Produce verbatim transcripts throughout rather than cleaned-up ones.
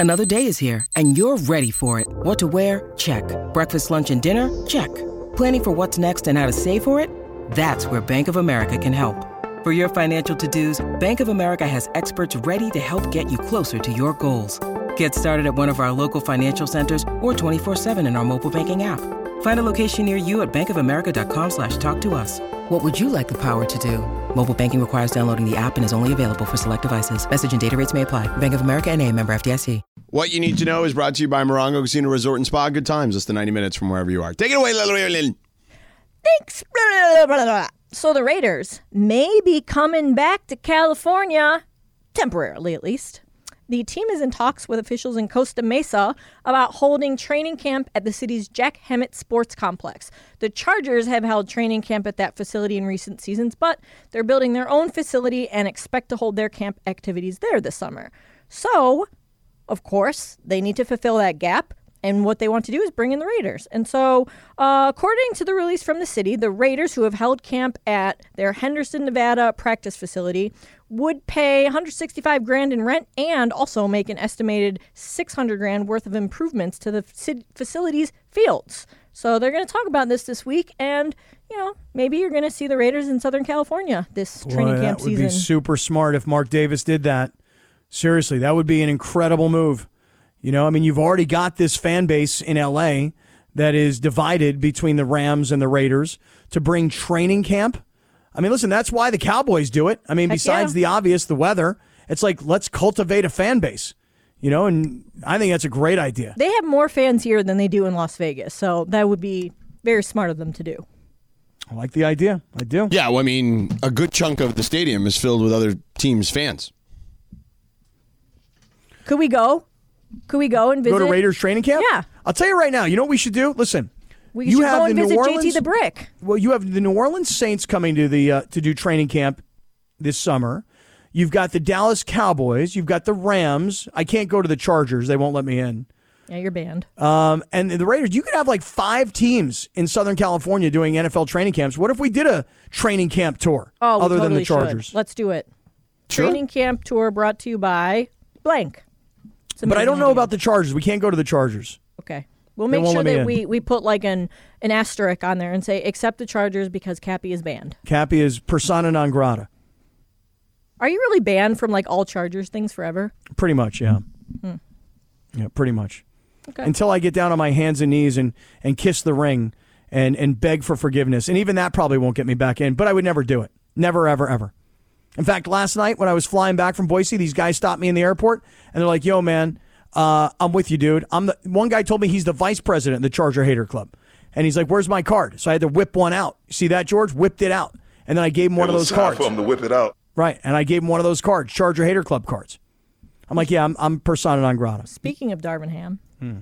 Another day is here, and you're ready for it. What to wear? Check. Breakfast, lunch, and dinner? Check. Planning for what's next and how to save for it? That's where Bank of America can help. For your financial to-dos, Bank of America has experts ready to help get you closer to your goals. Get started at one of our local financial centers or twenty-four seven in our mobile banking app. Find a location near you at bankofamerica.com slash talk to us. What would you like the power to do? Mobile banking requires downloading the app and is only available for select devices. Message and data rates may apply. Bank of America N A, member F D I C. What you need to know is brought to you by Morongo Casino Resort and Spa. Good times. Less than ninety minutes from wherever you are. Take it away, Lil. Thanks. So the Raiders may be coming back to California, temporarily at least. The team is in talks with officials in Costa Mesa about holding training camp at the city's Jack Hammett Sports Complex. The Chargers have held training camp at that facility in recent seasons, but they're building their own facility and expect to hold their camp activities there this summer. So, of course, they need to fulfill that gap. And what they want to do is bring in the Raiders. And so, uh, according to the release from the city, the Raiders, who have held camp at their Henderson, Nevada practice facility, would pay one hundred sixty-five grand in rent and also make an estimated six hundred grand worth of improvements to the facility's fields. So they're going to talk about this this week, and you know, maybe you're going to see the Raiders in Southern California this training Boy, camp that would season. Be super smart if Mark Davis did that. Seriously, that would be an incredible move. You know, I mean, you've already got this fan base in L A that is divided between the Rams and the Raiders to bring training camp. I mean, listen, that's why the Cowboys do it. I mean, Heck besides yeah. the obvious, the weather, it's like, let's cultivate a fan base, you know, and I think that's a great idea. They have more fans here than they do in Las Vegas, so that would be very smart of them to do. I like the idea. I do. Yeah, well, I mean, a good chunk of the stadium is filled with other teams' fans. Could we go? Could we go and visit? Go to Raiders training camp? Yeah. I'll tell you right now, you know what we should do? Listen. We you should have go and the visit New J T Orleans, the Brick. Well, you have the New Orleans Saints coming to the uh, to do training camp this summer. You've got the Dallas Cowboys. You've got the Rams. I can't go to the Chargers. They won't let me in. Yeah, you're banned. Um, and the Raiders, you could have like five teams in Southern California doing N F L training camps. What if we did a training camp tour Oh, we other totally than the Chargers? should. Let's do it. Sure. Training camp tour brought to you by blank. But I don't know about the Chargers. We can't go to the Chargers. Okay. We'll They make won't sure let me that in. we, we put like an, an asterisk on there and say, except the Chargers because Cappy is banned. Cappy is persona non grata. Are you really banned from like all Chargers things forever? Pretty much, yeah. Hmm. Yeah, pretty much. Okay. Until I get down on my hands and knees and, and kiss the ring and, and beg for forgiveness. And even that probably won't get me back in, but I would never do it. Never, ever, ever. In fact, last night when I was flying back from Boise, these guys stopped me in the airport and they're like, yo, man, uh, I'm with you, dude. I'm the one guy told me he's the vice president of the Charger Hater Club. And he's like, where's my card? So I had to whip one out. See that, George? Whipped it out. And then I gave him one It of was those time cards. for him to whip it out. Right. And I gave him one of those cards, Charger Hater Club cards. I'm like, yeah, I'm, I'm persona non grata. Speaking of Darvin Ham. Hmm.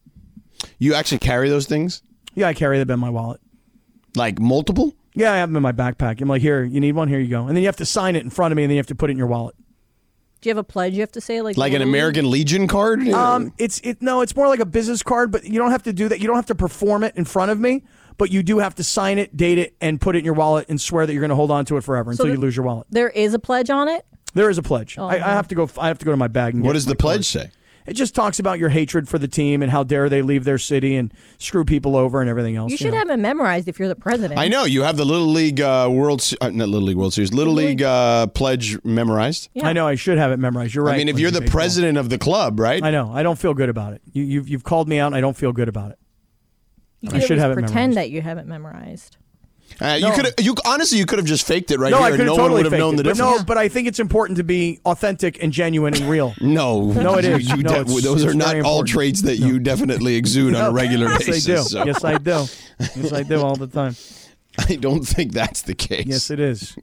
You actually carry those things? Yeah, I carry them in my wallet. Like multiple? Yeah, I have them in my backpack. I'm like, here, you need one? Here you go. And then you have to sign it in front of me, and then you have to put it in your wallet. Do you have a pledge you have to say? Like Like an Little American League? Legion card? Um, it's it no, it's more like a business card, but you don't have to do that. You don't have to perform it in front of me, but you do have to sign it, date it, and put it in your wallet and swear that you're going to hold on to it forever until So you the- lose your wallet. There is a pledge on it? There is a pledge. Oh, I, I no. have to go. I have to go to my bag. And What get does my the pledge card. say? It just talks about your hatred for the team and how dare they leave their city and screw people over and everything else. You should know. have it memorized if you're the president. I know. You have the Little League uh, World Se- uh, not Little League World Series, Little Little League uh, pledge memorized. Yeah. I know. I should have it memorized. You're right. I mean, if you're the Lindsey Baseball. president of the club, right? I know. I don't feel good about it. You, you've you've called me out, and I don't feel good about it. You I could should always have it pretend memorized. that you have it memorized. Uh, No. You could you honestly you could have just faked it right no, here, I and could no have one totally would have faked known it. the But difference. no, but I think it's important to be authentic and genuine and real. No, No, it is. You No, de- it's- those it's are not very all important. traits that you definitely exude on a regular yes, basis. I do. so Yes, I do. Yes, I do all the time. I don't think that's the case. Yes, it is.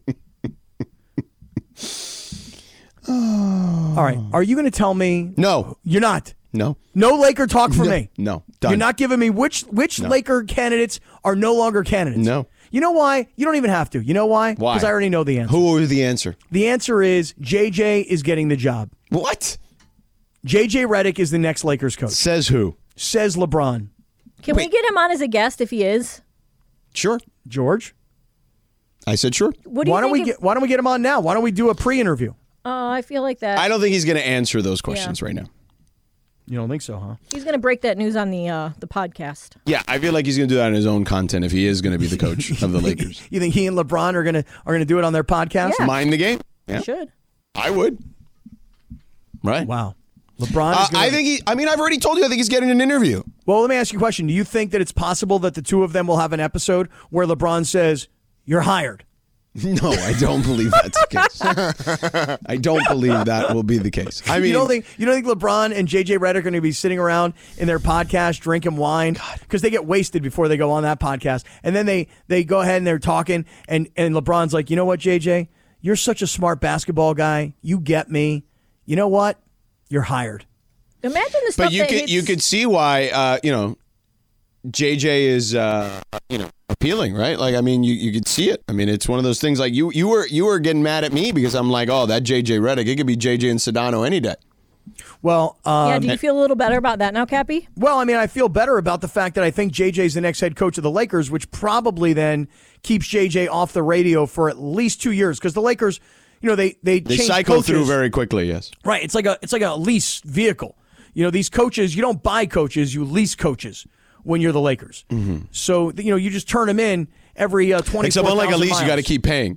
All right. Are you going to tell me? No, You're not. no, No Laker talk for no, me. no. Done. You're not giving me which which No. Laker candidates are no longer candidates. No. You know why? You don't even have to. You know why? Why? Because I already know the answer. Who was the answer? The answer is J J is getting the job. What? J J Redick is the next Lakers coach. Says who? Says LeBron. Can we get him on as a guest if he is? Sure. George? I said sure. What do you Why don't think we if- get why don't we get him on now? Why don't we do a pre-interview? Oh, I feel like that. I don't think he's going to answer those questions right now. You don't think so, huh? He's going to break that news on the uh, the podcast. Yeah, I feel like he's going to do that in his own content if he is going to be the coach of the Lakers. You think he and LeBron are going to are going to do it on their podcast? Yeah. Mind the game? Yeah. He should. I would. Right. Wow. LeBron Uh, is gonna... I think he, I mean, I've already told you, I think he's getting an interview. Well, let me ask you a question. Do you think that it's possible that the two of them will have an episode where LeBron says, "You're hired"? No, I don't believe that's the case. I don't believe that will be the case. I mean, you don't think you don't think LeBron and J J Redick are going to be sitting around in their podcast drinking wine because they get wasted before they go on that podcast, and then they they go ahead and they're talking, and and LeBron's like, you know what, J J, you're such a smart basketball guy. You get me. You know what? You're hired. Imagine the stuff but you that could hits... you could see why uh, you know J J is uh, you know appealing, right? Like, I mean, you, you could see it. I mean, it's one of those things. Like you you were you were getting mad at me because I'm like, oh, that J J Redick, it could be J J and Sedano any day. Well, um, yeah. Do you feel a little better about that now, Cappy? Well, I mean, I feel better about the fact that I think J J's the next head coach of the Lakers, which probably then keeps J J off the radio for at least two years because the Lakers. You know, they they, They change cycle coaches. through very quickly, yes. Right. It's like a it's like a lease vehicle. You know, these coaches, you don't buy coaches, you lease coaches when you're the Lakers. Mm-hmm. So, you know, you just turn them in every uh, twenty-four Except unlike a lease, miles. you got to keep paying.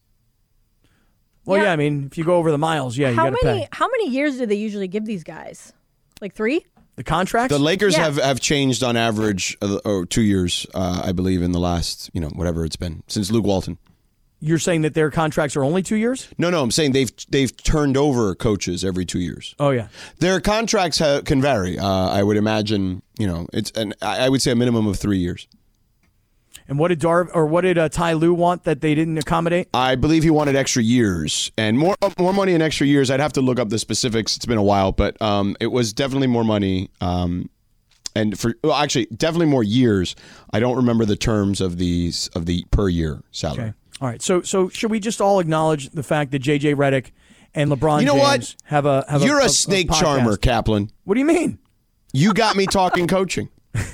Well, yeah. Yeah. I mean, if you go over the miles, yeah, you How got to many pay. how many years do they usually give these guys? Like three? The contracts? The Lakers Yeah. have, have changed on average, uh, or two years, uh, I believe, in the last, you know, whatever it's been, since Luke Walton. You're saying that their contracts are only two years? No, no, I'm saying they've they've turned over coaches every two years. Oh, yeah. Their contracts ha- can vary. Uh, I would imagine, you know, it's an I I would say a minimum of three years. And what did Dar or what did uh, Ty Lue want that they didn't accommodate? I believe he wanted extra years and more more money and extra years. I'd have to look up the specifics. It's been a while, but um, it was definitely more money. Um, and for well, actually, definitely more years. I don't remember the terms of these of the per year salary. Okay. All right. So so should we just all acknowledge the fact that J J Redick and LeBron You know James what? have a have You're a, a, a snake podcast? charmer, Kaplan. What do you mean? You got me talking coaching.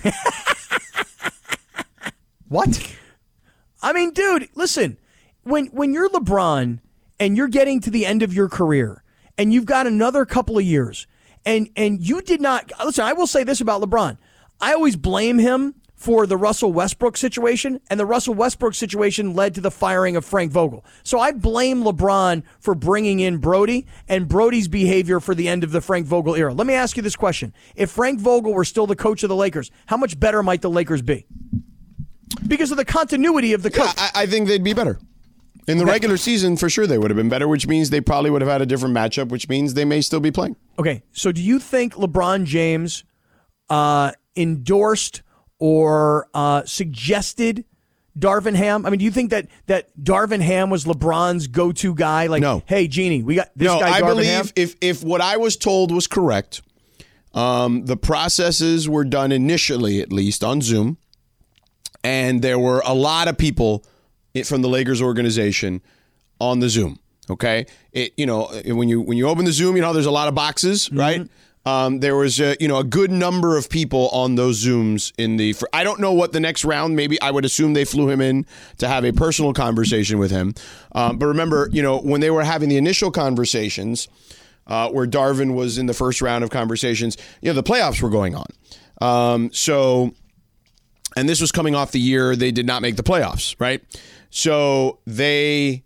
What? I mean, dude, listen. When when you're LeBron and you're getting to the end of your career and you've got another couple of years and and you did not listen, I will say this about LeBron. I always blame him for the Russell Westbrook situation, and the Russell Westbrook situation led to the firing of Frank Vogel. So I blame LeBron for bringing in Brody and Brody's behavior for the end of the Frank Vogel era. Let me ask you this question. If Frank Vogel were still the coach of the Lakers, how much better might the Lakers be? Because of the continuity of the coach. Yeah, I, I think they'd be better. In the Okay. regular season, for sure, they would have been better, which means they probably would have had a different matchup, which means they may still be playing. Okay, so do you think LeBron James uh, endorsed or uh, suggested Darvin Ham? I mean, do you think that that Darvin Ham was LeBron's go-to guy? Like, No. Hey, Jeannie, we got this no, guy. I Darvin believe Ham? if if what I was told was correct, um, the processes were done initially, at least on Zoom, and there were a lot of people from the Lakers organization on the Zoom. Okay, it you know when you when you open the Zoom, you know there's a lot of boxes, Mm-hmm. right? Um, there was a, you know a good number of people on those Zooms in the. For, I don't know what the next round. Maybe I would assume they flew him in to have a personal conversation with him. Um, but remember, you know when they were having the initial conversations, uh, where Darvin was in the first round of conversations, you know the playoffs were going on. Um, so, and this was coming off the year they did not make the playoffs, right? So they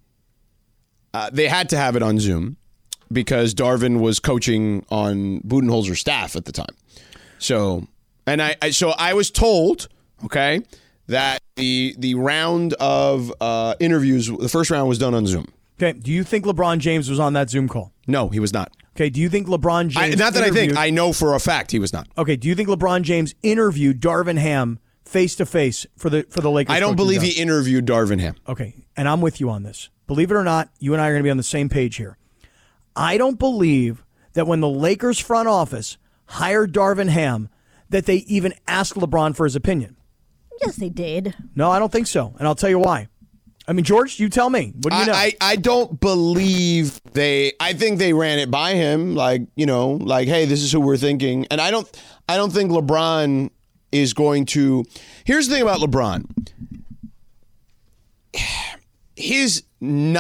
uh, they had to have it on Zoom, because Darvin was coaching on Budenholzer's staff at the time. So, and I, I so I was told, okay, that the the round of uh, interviews, the first round was done on Zoom. Okay, do you think LeBron James was on that Zoom call? No, he was not. Okay, do you think LeBron I, James not that I think. interviewed- I know for a fact he was not. Okay, do you think LeBron James interviewed Darvin Ham face to face for the for the Lakers? I don't coaching believe job? he interviewed Darvin Ham. Okay, and I'm with you on this. Believe it or not, you and I are going to be on the same page here. I don't believe that when the Lakers front office hired Darvin Ham, that they even asked LeBron for his opinion. Yes, they did. No, I don't think so, and I'll tell you why. I mean, George, you tell me. What do you know? I, I, I don't believe they. I think they ran it by him, like you know, like hey, this is who we're thinking, and I don't. I don't think LeBron is going to. Here's the thing about LeBron. His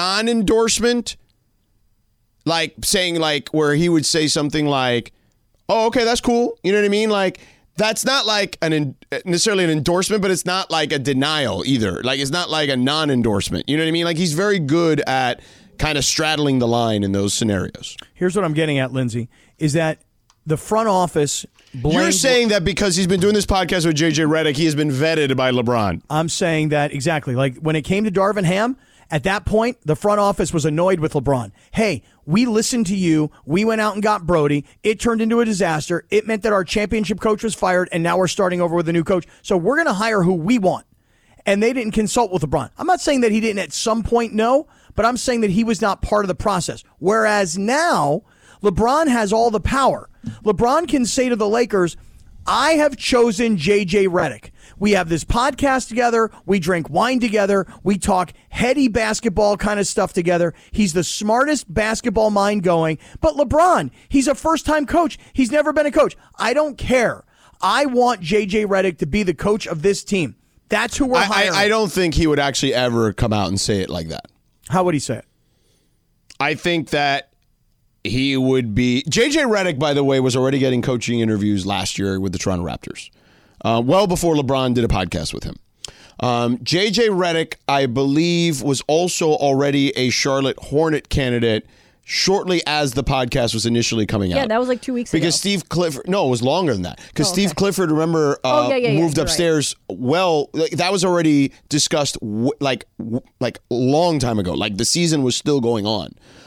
non-endorsement, like saying like where he would say something like, oh, okay, that's cool. You know what I mean? Like, that's not like an in, necessarily an endorsement, but it's not like a denial either. Like, it's not like a non-endorsement. You know what I mean? Like, he's very good at kind of straddling the line in those scenarios. Here's what I'm getting at, Lindsay, is that the front office blamed... You're saying that because he's been doing this podcast with J J Redick, he has been vetted by LeBron. I'm saying that exactly. Like, when it came to Darvin Ham, at that point, the front office was annoyed with LeBron. Hey, we listened to you. We went out and got Brody. It turned into a disaster. It meant that our championship coach was fired, and now we're starting over with a new coach. So we're going to hire who we want. And they didn't consult with LeBron. I'm not saying that he didn't at some point know, but I'm saying that he was not part of the process. Whereas now, LeBron has all the power. LeBron can say to the Lakers, I have chosen J J Redick. We have this podcast together. We drink wine together. We talk heady basketball kind of stuff together. He's the smartest basketball mind going. But LeBron, he's a first-time coach. He's never been a coach. I don't care. I want J J Redick to be the coach of this team. That's who we're I, hiring. I, I don't think he would actually ever come out and say it like that. How would he say it? I think that he would be... J J Redick, by the way, was already getting coaching interviews last year with the Toronto Raptors. Uh, well before LeBron did a podcast with him. Um, J J Redick, I believe, was also already a Charlotte Hornet candidate shortly as the podcast was initially coming out. Yeah, that was like two weeks because ago. Steve Clifford... No, it was longer than that. Because Oh, okay. Steve Clifford, remember, uh, Oh, yeah, yeah, yeah, moved you're right. upstairs well... Like, that was already discussed w- like w- like a long time ago. Like, the season was still going on.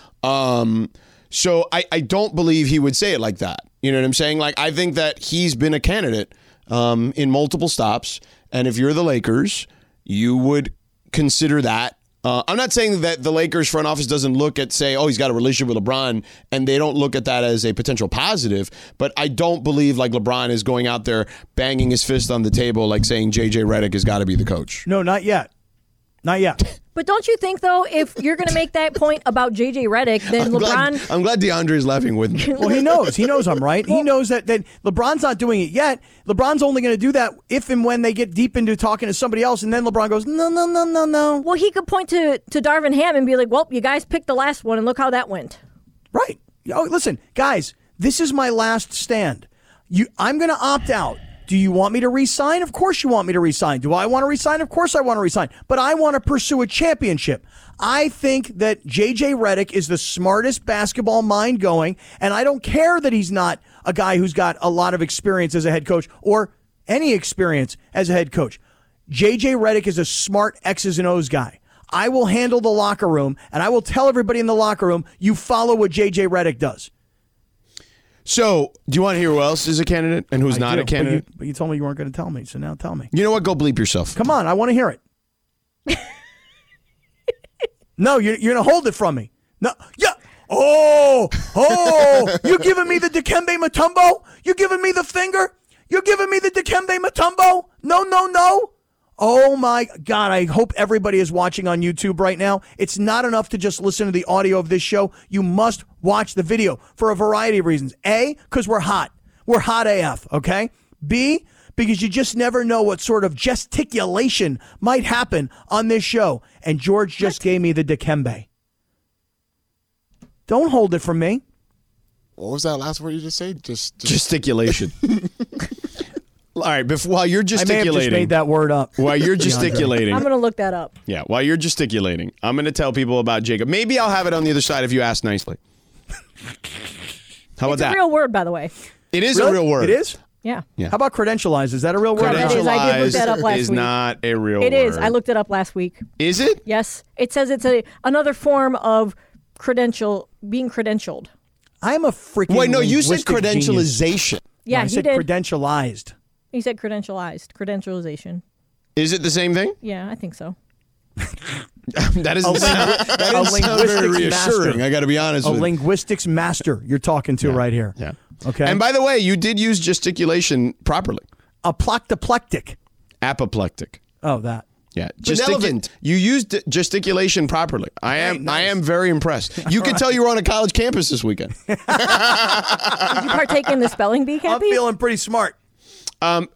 Um, so I, I don't believe he would say it like that. You know what I'm saying? Like, I think that he's been a candidate um, in multiple stops. And if you're the Lakers, you would consider that. Uh, I'm not saying that the Lakers front office doesn't look at, say, oh, he's got a relationship with LeBron, and they don't look at that as a potential positive. But I don't believe like LeBron is going out there banging his fist on the table, like saying J J Redick has got to be the coach. No, not yet. Not yet. But don't you think, though, if you're going to make that point about J J Redick, then I'm LeBron... glad, I'm glad DeAndre's laughing with me. Well, he knows. He knows I'm right. He knows that, that LeBron's not doing it yet. LeBron's only going to do that if and when they get deep into talking to somebody else, and then LeBron goes, no, no, no, no, no. Well, he could point to, to Darvin Ham and be like, well, you guys picked the last one, and look how that went. Right. Oh, listen, guys, this is my last stand. You, I'm going to opt out. Do you want me to resign? Of course you want me to resign. Do I want to resign? Of course I want to resign. But I want to pursue a championship. I think that J J Redick is the smartest basketball mind going, and I don't care that he's not a guy who's got a lot of experience as a head coach or any experience as a head coach. J J Redick is a smart X's and O's guy. I will handle the locker room, and I will tell everybody in the locker room, you follow what J J Redick does. So, do you want to hear who else is a candidate and who's I not do, a candidate? But you, but you told me you weren't going to tell me, so now tell me. You know what? Go bleep yourself. Come on, I want to hear it. No, you're, you're going to hold it from me. No, yeah. Oh, oh, you giving me the Dikembe Mutombo? You giving me the finger? You're giving me the Dikembe Mutombo? No, no, no. Oh my God, I hope everybody is watching on YouTube right now. It's not enough to just listen to the audio of this show. You must watch the video for a variety of reasons. A, because we're hot. We're hot A F, okay? B, because you just never know what sort of gesticulation might happen on this show. And George just gave me the Dikembe. Don't hold it from me. What was that last word you just said? Just, just Gesticulation. All right, before, while you're I may have gesticulating, just made that word up. while you're DeAndre. gesticulating, I'm going to look that up. yeah, while you're gesticulating, I'm going to tell people about Jacob. Maybe I'll have it on the other side if you ask nicely. How about It's that? a real word, by the way. it is Really? a real word. It is? Yeah. Yeah. How about credentialized? Is that a real word? That is. I did look that up last is week. not a real It word. is. I looked it up last week. Is it? Yes. It says it's a another form of credential, being credentialed. I'm a freaking Wait, no, you said linguistic genius. credentialization. Yeah, No, I he said did. credentialized. He said credentialized, credentialization. Is it the same thing? Yeah, I think so. that doesn't A sound, lingu- that a doesn't sound very linguistics reassuring. master. I got to be honest A with you. linguistics master you're talking to right here. Yeah. Okay. And by the way, you did use gesticulation properly. Aploctoplectic. Apoplectic. Oh, that. Yeah, Benevolent. Gesticu- you used gesticulation properly. I am. Right, nice. I am very impressed. You could tell you were on a college campus this weekend. Did you partake in the spelling bee, I'm Cappy? feeling pretty smart. Um,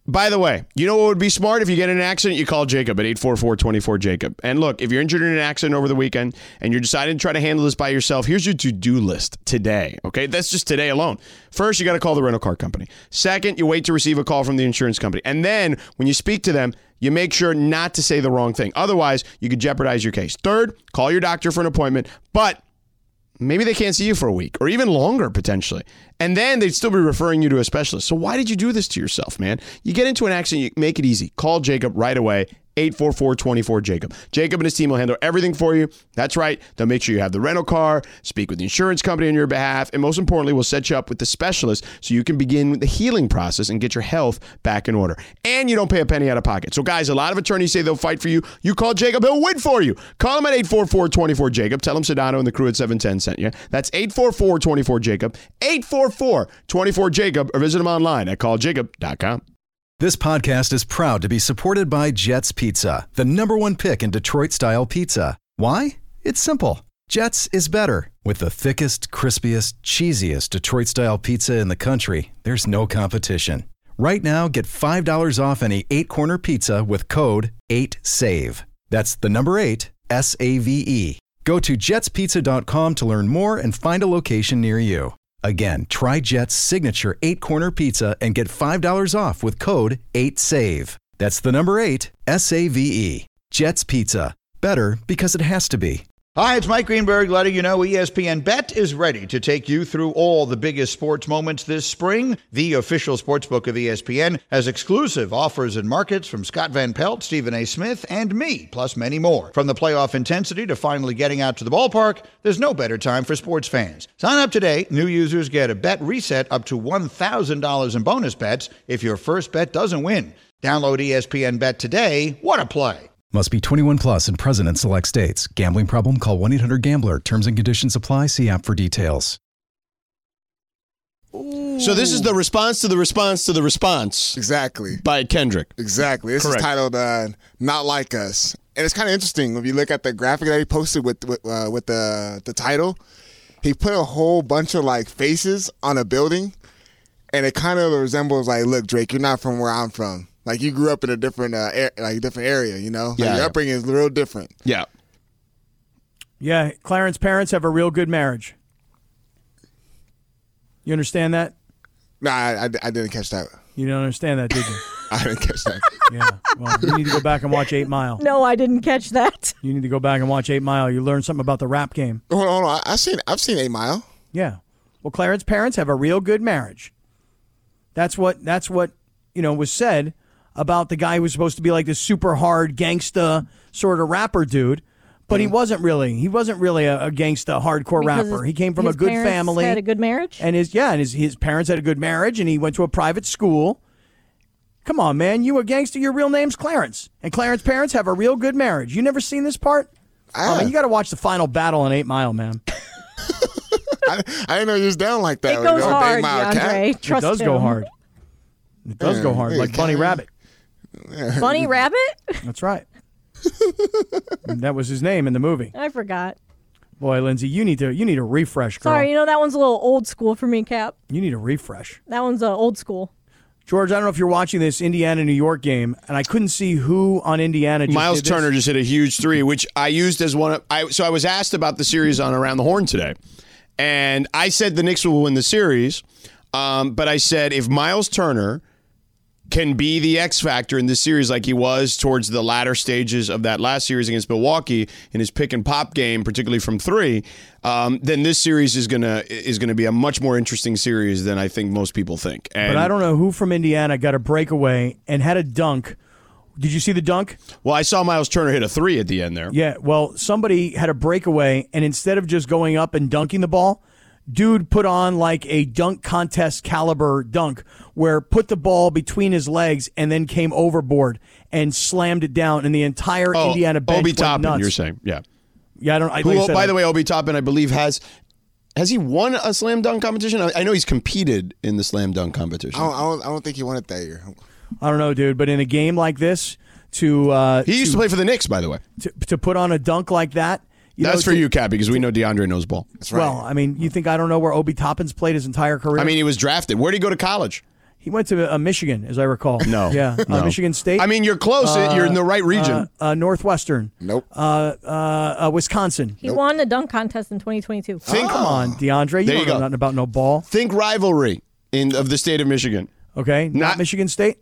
By the way, you know what would be smart? If you get in an accident, you call Jacob at eight four four, two four, Jacob. And look, if you're injured in an accident over the weekend and you're deciding to try to handle this by yourself, here's your to-do list today, okay? That's just today alone. First, you got to call the rental car company. Second, you wait to receive a call from the insurance company. And then, when you speak to them, you make sure not to say the wrong thing. Otherwise, you could jeopardize your case. Third, call your doctor for an appointment, but maybe they can't see you for a week or even longer, potentially. And then they'd still be referring you to a specialist. So why did you do this to yourself, man? You get into an accident, you make it easy. Call Jacob right away. eight four four, two four, Jacob. Jacob and his team will handle everything for you. That's right. They'll make sure you have the rental car, speak with the insurance company on your behalf, and most importantly, we'll set you up with the specialist so you can begin the healing process and get your health back in order. And you don't pay a penny out of pocket. So guys, a lot of attorneys say they'll fight for you. You call Jacob, he'll win for you. Call him at eight four four, two four, Jacob. Tell him Sedano and the crew at seven ten sent you. That's eight four four, two four, Jacob. eight four four, two four, Jacob, or visit him online at call jacob dot com. This podcast is proud to be supported by Jets Pizza, the number one pick in Detroit-style pizza. Why? It's simple. Jets is better. With the thickest, crispiest, cheesiest Detroit-style pizza in the country, there's no competition. Right now, get five dollars off any eight-corner pizza with code eight save. That's the number eight, S A V E. Go to jets pizza dot com to learn more and find a location near you. Again, try Jet's signature eight-corner pizza and get five dollars off with code eight save. That's the number eight, S A V E. Jet's Pizza. Better because it has to be. Hi, it's Mike Greenberg letting you know E S P N Bet is ready to take you through all the biggest sports moments this spring. The official sportsbook of E S P N has exclusive offers and markets from Scott Van Pelt, Stephen A. Smith, and me, plus many more. From the playoff intensity to finally getting out to the ballpark, there's no better time for sports fans. Sign up today. New users get a bet reset up to one thousand dollars in bonus bets if your first bet doesn't win. Download E S P N Bet today. What a play. Must be twenty-one plus and present in select states. Gambling problem? Call one eight hundred gambler. Terms and conditions apply. See app for details. So this is the response to the response to the response. Exactly. By Kendrick. Exactly. This Correct. is titled uh, "Not Like Us," and it's kind of interesting if you look at the graphic that he posted with with, uh, with the the title. He put a whole bunch of like faces on a building, and it kind of resembles like, look, Drake, you're not from where I'm from. Like you grew up in a different, uh, air, like different area, you know. Like Yeah. Your upbringing is real different. Yeah. Yeah, Clarence parents have a real good marriage. You understand that? Nah, I, I, I didn't catch that. You don't understand that, did you? I didn't catch that. Yeah. Well, you need to go back and watch Eight Mile. No, I didn't catch that. You need to go back and watch Eight Mile. You learn something about the rap game. Hold on, hold on. I, I seen, I've seen Eight Mile. Yeah. Well, Clarence parents have a real good marriage. That's what that's what, you know, was said about the guy who was supposed to be like this super hard gangsta sort of rapper dude, but he wasn't really. He wasn't really a, a gangsta hardcore Because rapper. his- He came from a his good parents family. had a good marriage? And his yeah, and his his parents had a good marriage, and he went to a private school. Come on, man, you a gangster? Your real name's Clarence, and Clarence parents have a real good marriage. You never seen this part? Ah. Oh, man, you got to watch the final battle on Eight Mile, man. I, I didn't know he was down like that. It you know, goes with Eight hard, Mile Cat. DeAndre. Trust it does him. go hard. It does go Yeah, hard, yeah, like Bunny kinda. Rabbit. Bunny Rabbit? That's right. And that was his name in the movie. I forgot. Boy, Lindsay, you need to you need a refresh, girl. Sorry, you know, that one's a little old school for me, Cap. You need a refresh. That one's uh, old school. George, I don't know if you're watching this Indiana-New York game, and I couldn't see who on Indiana just Miles did this. Turner just hit a huge three, which I used as one of I so I was asked about the series on Around the Horn today. And I said the Knicks will win the series. Um, but I said if Miles Turner can be the X factor in this series like he was towards the latter stages of that last series against Milwaukee in his pick and pop game, particularly from three, um, then this series is gonna is gonna be a much more interesting series than I think most people think. And, But I don't know who from Indiana got a breakaway and had a dunk. Did you see the dunk? Well, I saw Miles Turner hit a three at the end there. Yeah, well, somebody had a breakaway, and instead of just going up and dunking the ball, dude put on like a dunk contest caliber dunk where put the ball between his legs and then came overboard and slammed it down, and the entire Oh, Indiana bench Obi went Toppin, nuts. you're saying, yeah. Yeah, I don't. I, Who, like I said, by I- the way, Obi Toppin, I believe, has has he won a slam dunk competition? I, I know he's competed in the slam dunk competition. I don't, I don't, I don't think he won it that year. I don't know, dude, but in a game like this, to uh, he used to play for the Knicks, by the way. to, to put on a dunk like that, you That's know, for to- you, Cap, because we know DeAndre knows ball. That's right. Well, I mean, you think I don't know where Obi Toppin's played his entire career? I mean, he was drafted. Where did he go to college? He went to uh, Michigan, as I recall. No. Yeah. No. Uh, Michigan State. I mean, you're close. Uh, you're in the right region. Uh, uh, Northwestern. Nope. Uh, uh, uh, Wisconsin. He won the dunk contest in twenty twenty-two. Think, Come on, DeAndre. You There don't you know go. nothing about no ball. think rivalry in of the state of Michigan. Okay. Not, Not- Michigan State?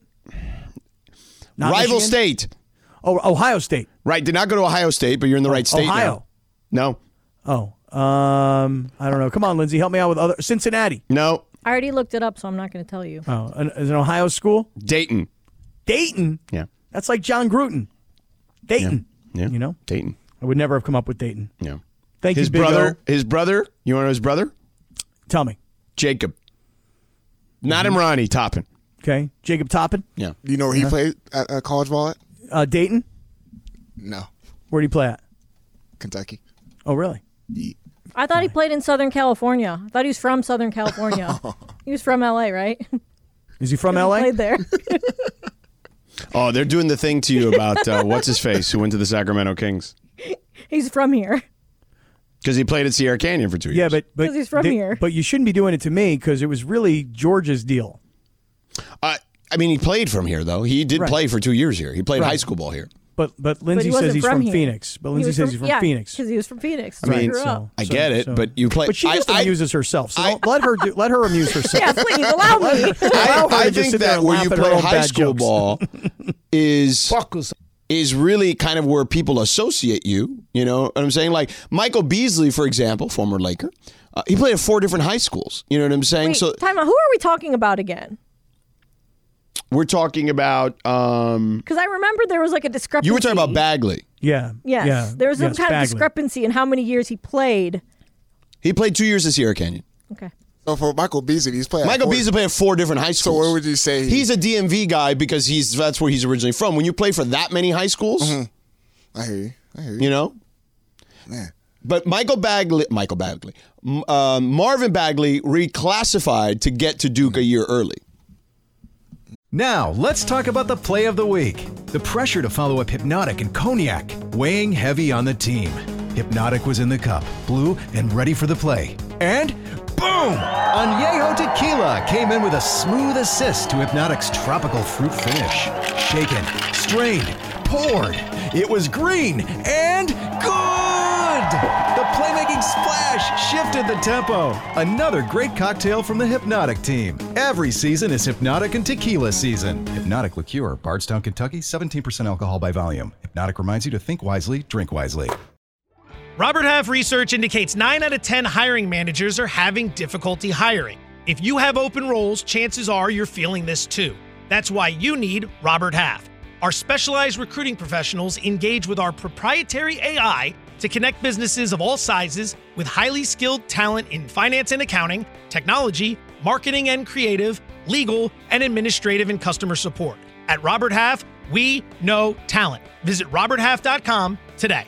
Not Rival Michigan? state. Oh, Ohio State. Right. Did not go to Ohio State, but you're in the right state Ohio. now. Oh. Um, I don't know. Come on, Lindsay. Help me out with other. Cincinnati. No. No. I already looked it up, so I'm not going to tell you. Oh, an, is an Ohio school? Dayton. Dayton. Yeah. That's like John Gruden. Dayton. Yeah. You know? Dayton. I would never have come up with Dayton. Yeah. Thank His you, Big brother. O. His brother. You want to know his brother? Tell me. Jacob. Not Imrani. Toppin. Okay. Jacob Toppin. Yeah. You know where he played at uh, college ball at? Uh, Dayton. No, Where did he play at? Kentucky. Oh, really? I thought he played in Southern California. I thought he was from Southern California. He was from L A, right? Is he from He L A? played there. Oh, they're doing the thing to you about uh, what's his face who went to the Sacramento Kings He's from here. because he played at Sierra Canyon for two years. Yeah, but but 'Cause he's from they- here. But you shouldn't be doing it to me because it was really George's deal. Uh, I mean, he played from here though. He did Right. play for two years here. He played Right. high school ball here. But but But Lindsay he says wasn't he's from, from here. Phoenix. But He Lindsay was says he's from yeah, Phoenix. because he was from Phoenix. I mean, Grew so- up. I get it, but you play. But she just I, I, amuses herself. So I- don't, let her do, let her amuse herself. Yeah, please allow me. Allow her I, I to just think sit there that and where laugh you at her play own high bad school jokes. ball is is really kind of where people associate you. You know what I'm saying? Like Michael Beasley, for example, former Laker, uh, he played at four different high schools. You know what I'm saying? Wait, so time out. Who are we talking about again? we're talking about. Um, Because I remember there was like a discrepancy. you were talking about Bagley. Yeah. Yes. Yeah. There was some yes, kind Bagley. of discrepancy in how many years he played. He played two years at Sierra Canyon. Okay. So for Michael Beasley, he's playing. Michael Beasley played at four different high So schools. where would you say he- he's a D M V guy because he's that's where he's originally from. When you play for that many high schools, I hear you. I hear you. you know. Man. But Michael Bagley, Michael Bagley, M- uh, Marvin Bagley reclassified to get to Duke a year early. Now, let's talk about the play of the week. The pressure to follow up Hypnotic and Cognac, weighing heavy on the team. Hypnotic was in the cup, blue, and ready for the play. And boom! Añejo Tequila came in with a smooth assist to Hypnotic's tropical fruit finish. Shaken, strained, poured. It was green and good! The playmaking splash shifted the tempo. Another great cocktail from the Hypnotic team. Every season is Hypnotic and Tequila season. Hypnotic Liqueur, Bardstown, Kentucky, seventeen percent alcohol by volume. Hypnotic reminds you to think wisely, drink wisely. Robert Half research indicates nine out of ten hiring managers are having difficulty hiring. If you have open roles, chances are you're feeling this too. That's why you need Robert Half. Our specialized recruiting professionals engage with our proprietary A I to connect businesses of all sizes with highly skilled talent in finance and accounting, technology, marketing and creative, legal, and administrative and customer support. At Robert Half, we know talent. Visit robert half dot com today.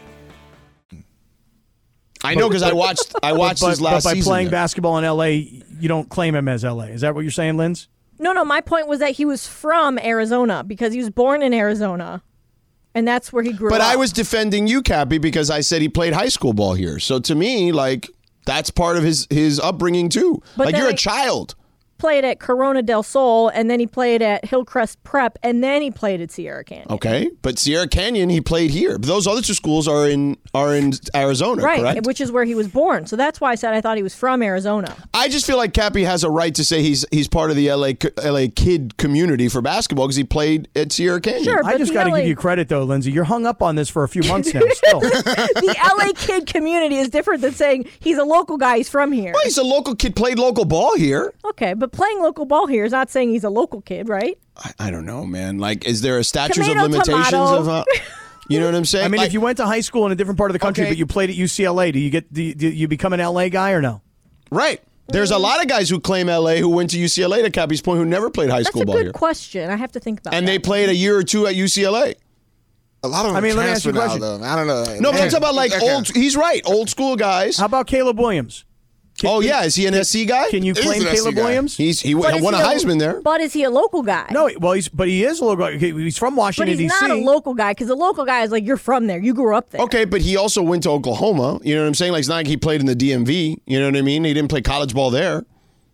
I know because I watched. I watched but, his last but by season playing there. basketball in L A, you don't claim him as L A. Is that what you're saying, Linz? No, no, my point was that he was from Arizona because he was born in Arizona. And that's where he grew But up. I was defending you, Cappy, because I said he played high school ball here. So to me, like that's part of his his upbringing too. But like then you're I- a child. played at Corona del Sol, and then he played at Hillcrest Prep, and then he played at Sierra Canyon. Okay, but Sierra Canyon he played here. But those other two schools are in are in Arizona, Right, correct? which is where he was born. So that's why I said I thought he was from Arizona. I just feel like Cappy has a right to say he's he's part of the L A co- L A kid community for basketball because he played at Sierra Canyon. Sure, I but just the got to L A give you credit, though, Lindsay. You're hung up on this for a few months now. Still, the L A kid community is different than saying he's a local guy, he's from here. Well, he's a local kid, played local ball here. Okay, but playing local ball here is not saying he's a local kid, right? I, I don't know, man. Like, is there a statute Tomato, of limitations tomato. of? Uh, you know what I'm saying? I mean, Like- if you went to high school in a different part of the country, Okay. but you played at U C L A, do you get do you, do you become an L A guy or no? right. There's a lot of guys who claim L A who went to U C L A, to Cappy's point, who never played high That's school a ball good here. question. I have to think about And that. they played a year or two at U C L A. A lot of them I mean, let me ask transfer you a now, question. though. I don't know. No, but I'm talking about like Okay. old. He's right, old school guys. How about Caleb Williams? Can, Oh yeah, is he an S C guy? Can you He's claim an S C Caleb guy. Williams? He's he But is won a he Heisman there. But is he a local guy? No, well, he's but he is a local. He's from but Washington he's D C. not a local guy because a local guy is like you're from there, you grew up there. Okay, but he also went to Oklahoma. You know what I'm saying? Like it's not like he played in the D M V. You know what I mean? He didn't play college ball there.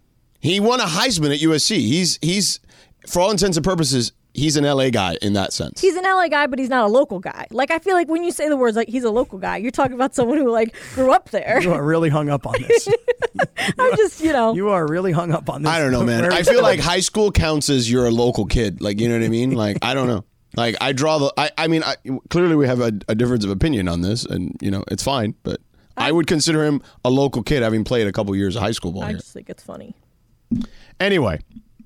He won a Heisman at U S C. He's he's for all intents and purposes, he's an L A guy in that sense. He's an L A guy, but he's not a local guy. Like, I feel like when you say the words like he's a local guy, you're talking about someone who like grew up there. You are really hung up on this. I'm just, you know. You are really hung up on this. I don't know, man. I feel like high school counts as you're a local kid. Like, you know what I mean? Like, I don't know. Like, I draw the. I, I mean, I, clearly we have a, a difference of opinion on this, and you know it's fine. But I, I would consider him a local kid, having played a couple years of high school ball I here. just think it's funny. Anyway,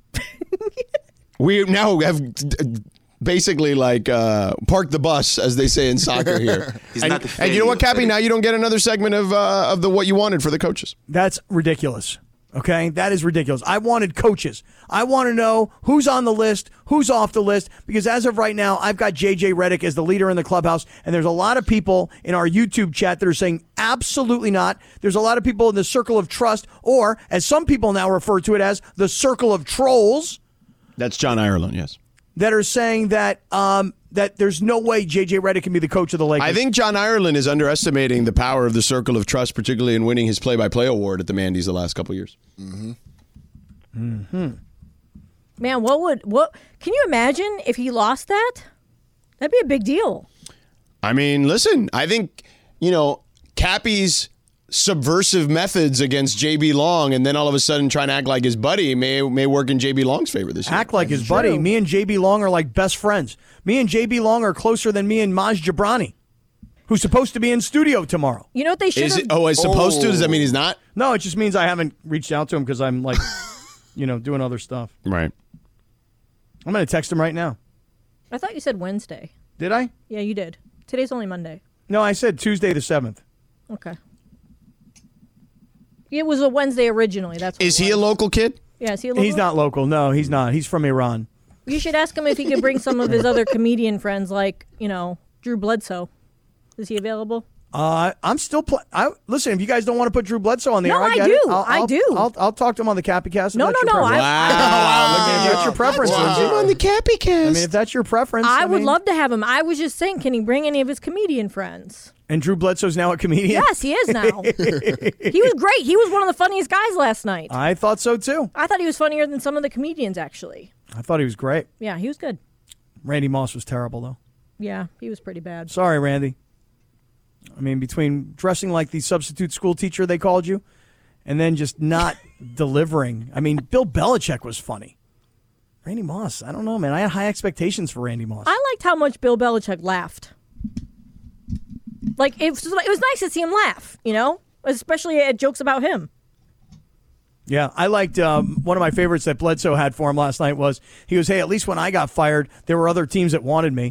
we now have basically like uh, parked the bus, as they say in soccer here. He's and, not the and you know what, Cappy? Now you don't get another segment of uh, of the what you wanted for the coaches. That's ridiculous. Okay, that is ridiculous. I wanted coaches. I want to know who's on the list, who's off the list, because as of right now, I've got J J Redick as the leader in the clubhouse, and there's a lot of people in our YouTube chat that are saying absolutely not. There's a lot of people in the circle of trust, or as some people now refer to it as, the circle of trolls. That's John Ireland, yes. That are saying that um, that there's no way J J Redick can be the coach of the Lakers. I think John Ireland is underestimating the power of the circle of trust, particularly in winning his play-by-play award at the Mandy's the last couple of years. Mm-hmm. Mm-hmm. Man, what would what? Can you imagine if he lost that? That'd be a big deal. I mean, listen, I think, you know, Cappy's subversive methods against J B. Long and then all of a sudden trying to act like his buddy may may work in J B. Long's favor this year. Act like his buddy. Me and J B. Long are like best friends. Me and J B. Long are closer than me and Maj Jabrani, who's supposed to be in studio tomorrow. You know what they should Is have? it, oh, is supposed Oh. to? Does that mean he's not? No, it just means I haven't reached out to him because I'm like, you know, doing other stuff. Right. I'm going to text him right now. I thought you said Wednesday. Did I? Yeah, you did. Today's only Monday. No, I said Tuesday the seventh. Okay. It was a Wednesday originally. That's what Is it he a was. local kid? Yeah, is he a local? He's not local. No, he's not. He's from Iran. You should ask him if he could bring some of his other comedian friends, like, you know, Drew Bledsoe. Is he available? Uh, I'm still playing. Listen, if you guys don't want to put Drew Bledsoe on the No, air, I I get do. it. I'll, I I'll, do. I'll, I'll talk to him on the Cappy Cast. if No, that's no, your no. preference. I, Wow. If that's your preference. Wow. Lindsay. on the Cappy Cast. I mean, if that's your preference. I, I would mean- love to have him. I was just saying, can he bring any of his comedian friends? And Drew Bledsoe's now a comedian? Yes, he is now. He was great. He was one of the funniest guys last night. I thought so, too. I thought he was funnier than some of the comedians, actually. I thought he was great. Yeah, he was good. Randy Moss was terrible, though. Yeah, he was pretty bad. Sorry, Randy. I mean, between dressing like the substitute school teacher they called you and then just not delivering. I mean, Bill Belichick was funny. Randy Moss, I don't know, man. I had high expectations for Randy Moss. I liked how much Bill Belichick laughed. Like, it was, it was nice to see him laugh, you know? Especially at jokes about him. Yeah, I liked um, one of my favorites that Bledsoe had for him last night was he goes, hey, at least when I got fired, there were other teams that wanted me.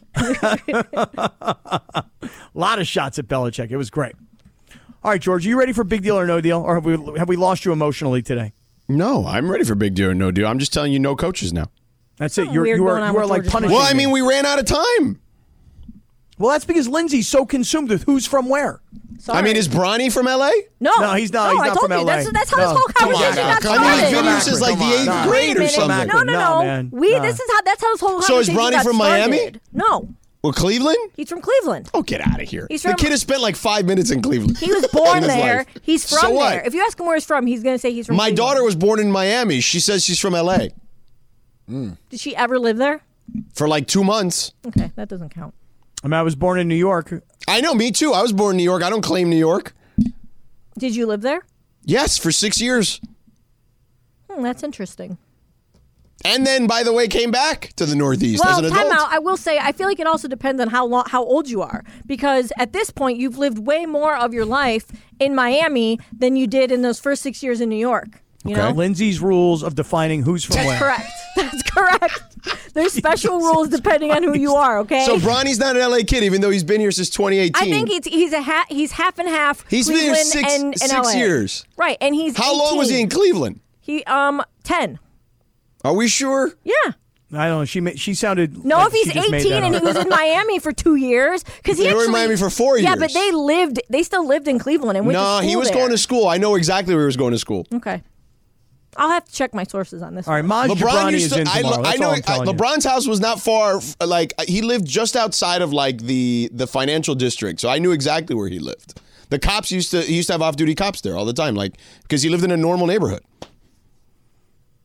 A lot of shots at Belichick. It was great. All right, George, are you ready for Big Deal or No Deal? Or have we have we lost you emotionally today? No, I'm ready for big deal or no deal. I'm just telling you, no coaches now. That's it. Something You're, weird you going are on you are with like George's punishing Well, I me. mean, we ran out of time. Well, that's because Lindsay's so consumed with who's from where. Sorry. I mean, is Bronny from L A? No. No, he's not- No, he's I not told from you. L A. That's, that's how No. this whole Come on conversation now, got come I mean, on. his started. videos is like the eighth Come on. grade Wait a or minute. something. No, no, Nah, no. man. We. Nah. This is how. That's how this whole So is conversation Bronny got from started. Miami? No, Well, Cleveland? he's from Cleveland. Oh, get out of here. He's the from- kid has spent like five minutes in Cleveland. He was born in his there. life. He's from So what? there. If you ask him where he's from, he's going to say he's from My Cleveland. daughter was born in Miami. She says she's from L A Did she ever live there? for like two months. Okay, that doesn't count. I mean, I was born in New York. I know, me too. I was born in New York. I don't claim New York. Did you live there? Yes, for six years. Hmm, that's interesting. And then, by the way, came back to the Northeast Well, as an time adult. out. I will say, I feel like it also depends on how long, how old you are, because at this point, you've lived way more of your life in Miami than you did in those first six years in New York. You know, Lindsay's rules of defining who's from that's where. correct. That's correct. There's special rules depending on who you are. Okay. So Bronny's not an L A kid, even though he's been here since twenty eighteen. I think it's, he's a ha- he's half and half. He's been here Cleveland six- and, and six L A. years. Right, and he's How long was he in eighteen. Cleveland? He um ten. Are we sure? Yeah. I don't know. She ma- she sounded. No, like if he's she just made eighteen that and up. he was in Miami for two years, because he They were in actually- Miami for four Yeah, years. but they lived. They still lived in Cleveland and went to No, school he was there. going to school. I know exactly where he was going to school. Okay. I'll have to check my sources on this. All right, one. Maj LeBron Jabrani used is to. in I, tomorrow. I That's know. all I'm telling you. LeBron's house was not far. Like he lived just outside of like the the financial district, so I knew exactly where he lived. The cops used to. He used to have off duty cops there all the time, like because he lived in a normal neighborhood.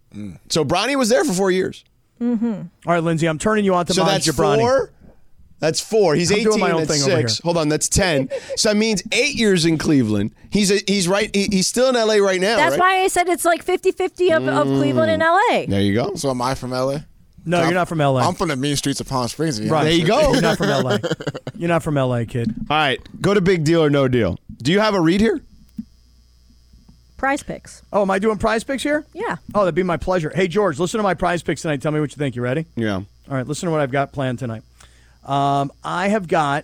Mm. So Bronny was there for four years. Mm-hmm. All right, Lindsay, I'm turning you on to so Maj that's Jabrani. four. That's four. He's I'm eighteen. doing my own That's thing over six. here. Hold on, that's ten. So that means eight years in Cleveland. He's a, he's right. He, he's still in L A right now. That's right? why I said it's like fifty-fifty of, of Cleveland and L A. There you go. So am I from L A? No, I'm, you're not from L A. I'm from the mean streets of Palm Springs. Right. There you go. You're not from L A. You're not from L A, kid. All right, go to Big Deal or No Deal. Do you have a read here? Prize picks. Oh, am I doing prize picks here? Yeah. Oh, that'd be my pleasure. Hey, George, listen to my prize picks tonight. Tell me what you think. You ready? Yeah. All right, listen to what I've got planned tonight. Um, I have got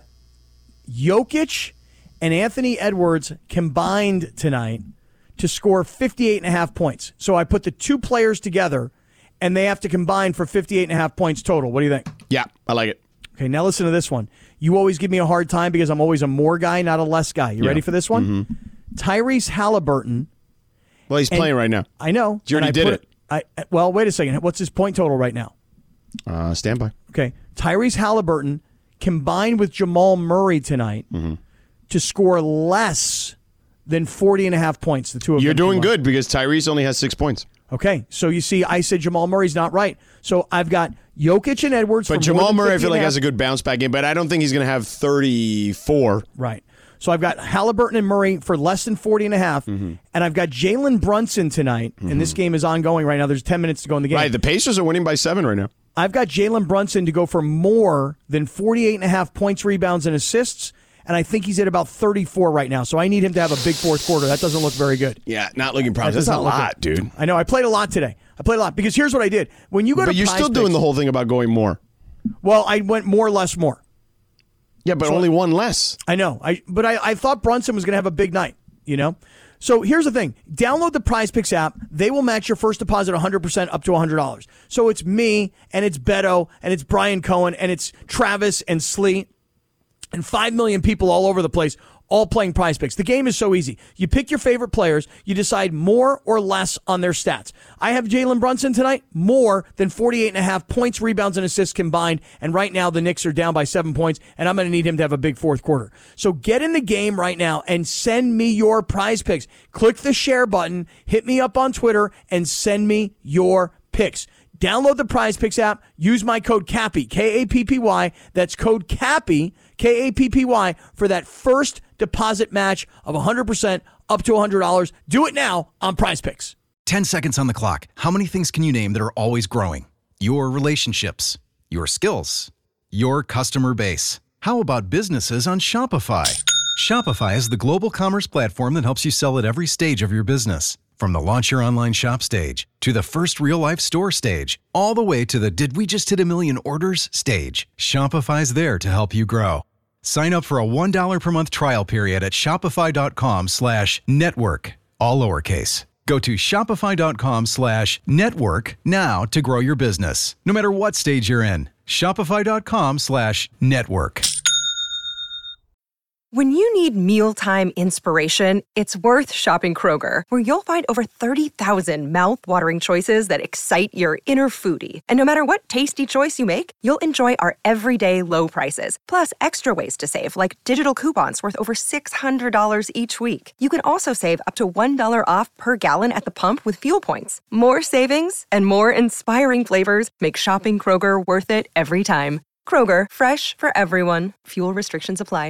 Jokic and Anthony Edwards combined tonight to score fifty-eight and a half points. So I put the two players together, and they have to combine for fifty-eight and a half points total. What do you think? Yeah, I like it. Okay, now listen to this one. You always give me a hard time because I'm always a more guy, not a less guy. You Yeah. ready for this one? Mm-hmm. Tyrese Halliburton. Well, he's And- playing right now. I know. You already and I did put it. I well, wait a second. What's his point total right now? Uh, stand by. Okay, Tyrese Halliburton combined with Jamal Murray tonight Mm-hmm. to score less than forty and a half points. The two of You're them doing combined. good because Tyrese only has six points. Okay, so you see, I said Jamal Murray's not right. So I've got Jokic and Edwards. But for Jamal more than Murray, I fifty feel like, and a half. has a good bounce back game, but I don't think he's going to have thirty-four. Right. So I've got Halliburton and Murray for less than forty and a half, Mm-hmm. and I've got Jalen Brunson tonight, and this game is ongoing right now. There's ten minutes to go in the game. Right, the Pacers are winning by seven right now. I've got Jalen Brunson to go for more than forty-eight and a half points, rebounds, and assists, and I think he's at about thirty-four right now. So I need him to have a big fourth quarter. That doesn't look very good. Yeah, not looking That promising. does That's a not look lot, good. dude. I know. I played a lot today. I played a lot because here's what I did. When you go But to you're Prize still doing Picks- the whole thing about going more. Well, I went more, less, more. Yeah, but only one less. I know. I but I, I thought Brunson was going to have a big night, you know? So here's the thing. Download the Prize Picks app. They will match your first deposit one hundred percent up to one hundred dollars. So it's me, and it's Beto, and it's Brian Cohen, and it's Travis and Slee, and five million people all over the place, all playing Prize Picks. The game is so easy. You pick your favorite players. You decide more or less on their stats. I have Jalen Brunson tonight, more than forty-eight and a half points, rebounds, and assists combined. And right now, the Knicks are down by seven points, and I'm going to need him to have a big fourth quarter. So get in the game right now and send me your Prize Picks. Click the share button, hit me up on Twitter, and send me your picks. Download the Prize Picks app. Use my code CAPPY, K A P P Y. That's code CAPPY, K A P P Y, for that first deposit match of one hundred percent up to one hundred dollars. Do it now on Prize Picks. ten seconds on the clock. How many things can you name that are always growing? Your relationships, your skills, your customer base. How about businesses on Shopify? Shopify is the global commerce platform that helps you sell at every stage of your business. From the launch your online shop stage, to the first real-life store stage, all the way to the did we just hit a million orders stage, Shopify's there to help you grow. Sign up for a one dollar per month trial period at shopify.com slash network, all lowercase. Go to shopify.com slash network now to grow your business, no matter what stage you're in. Shopify.com slash network. When you need mealtime inspiration, it's worth shopping Kroger, where you'll find over thirty thousand mouth-watering choices that excite your inner foodie. And no matter what tasty choice you make, you'll enjoy our everyday low prices, plus extra ways to save, like digital coupons worth over six hundred dollars each week. You can also save up to one dollar off per gallon at the pump with fuel points. More savings and more inspiring flavors make shopping Kroger worth it every time. Kroger, fresh for everyone. Fuel restrictions apply.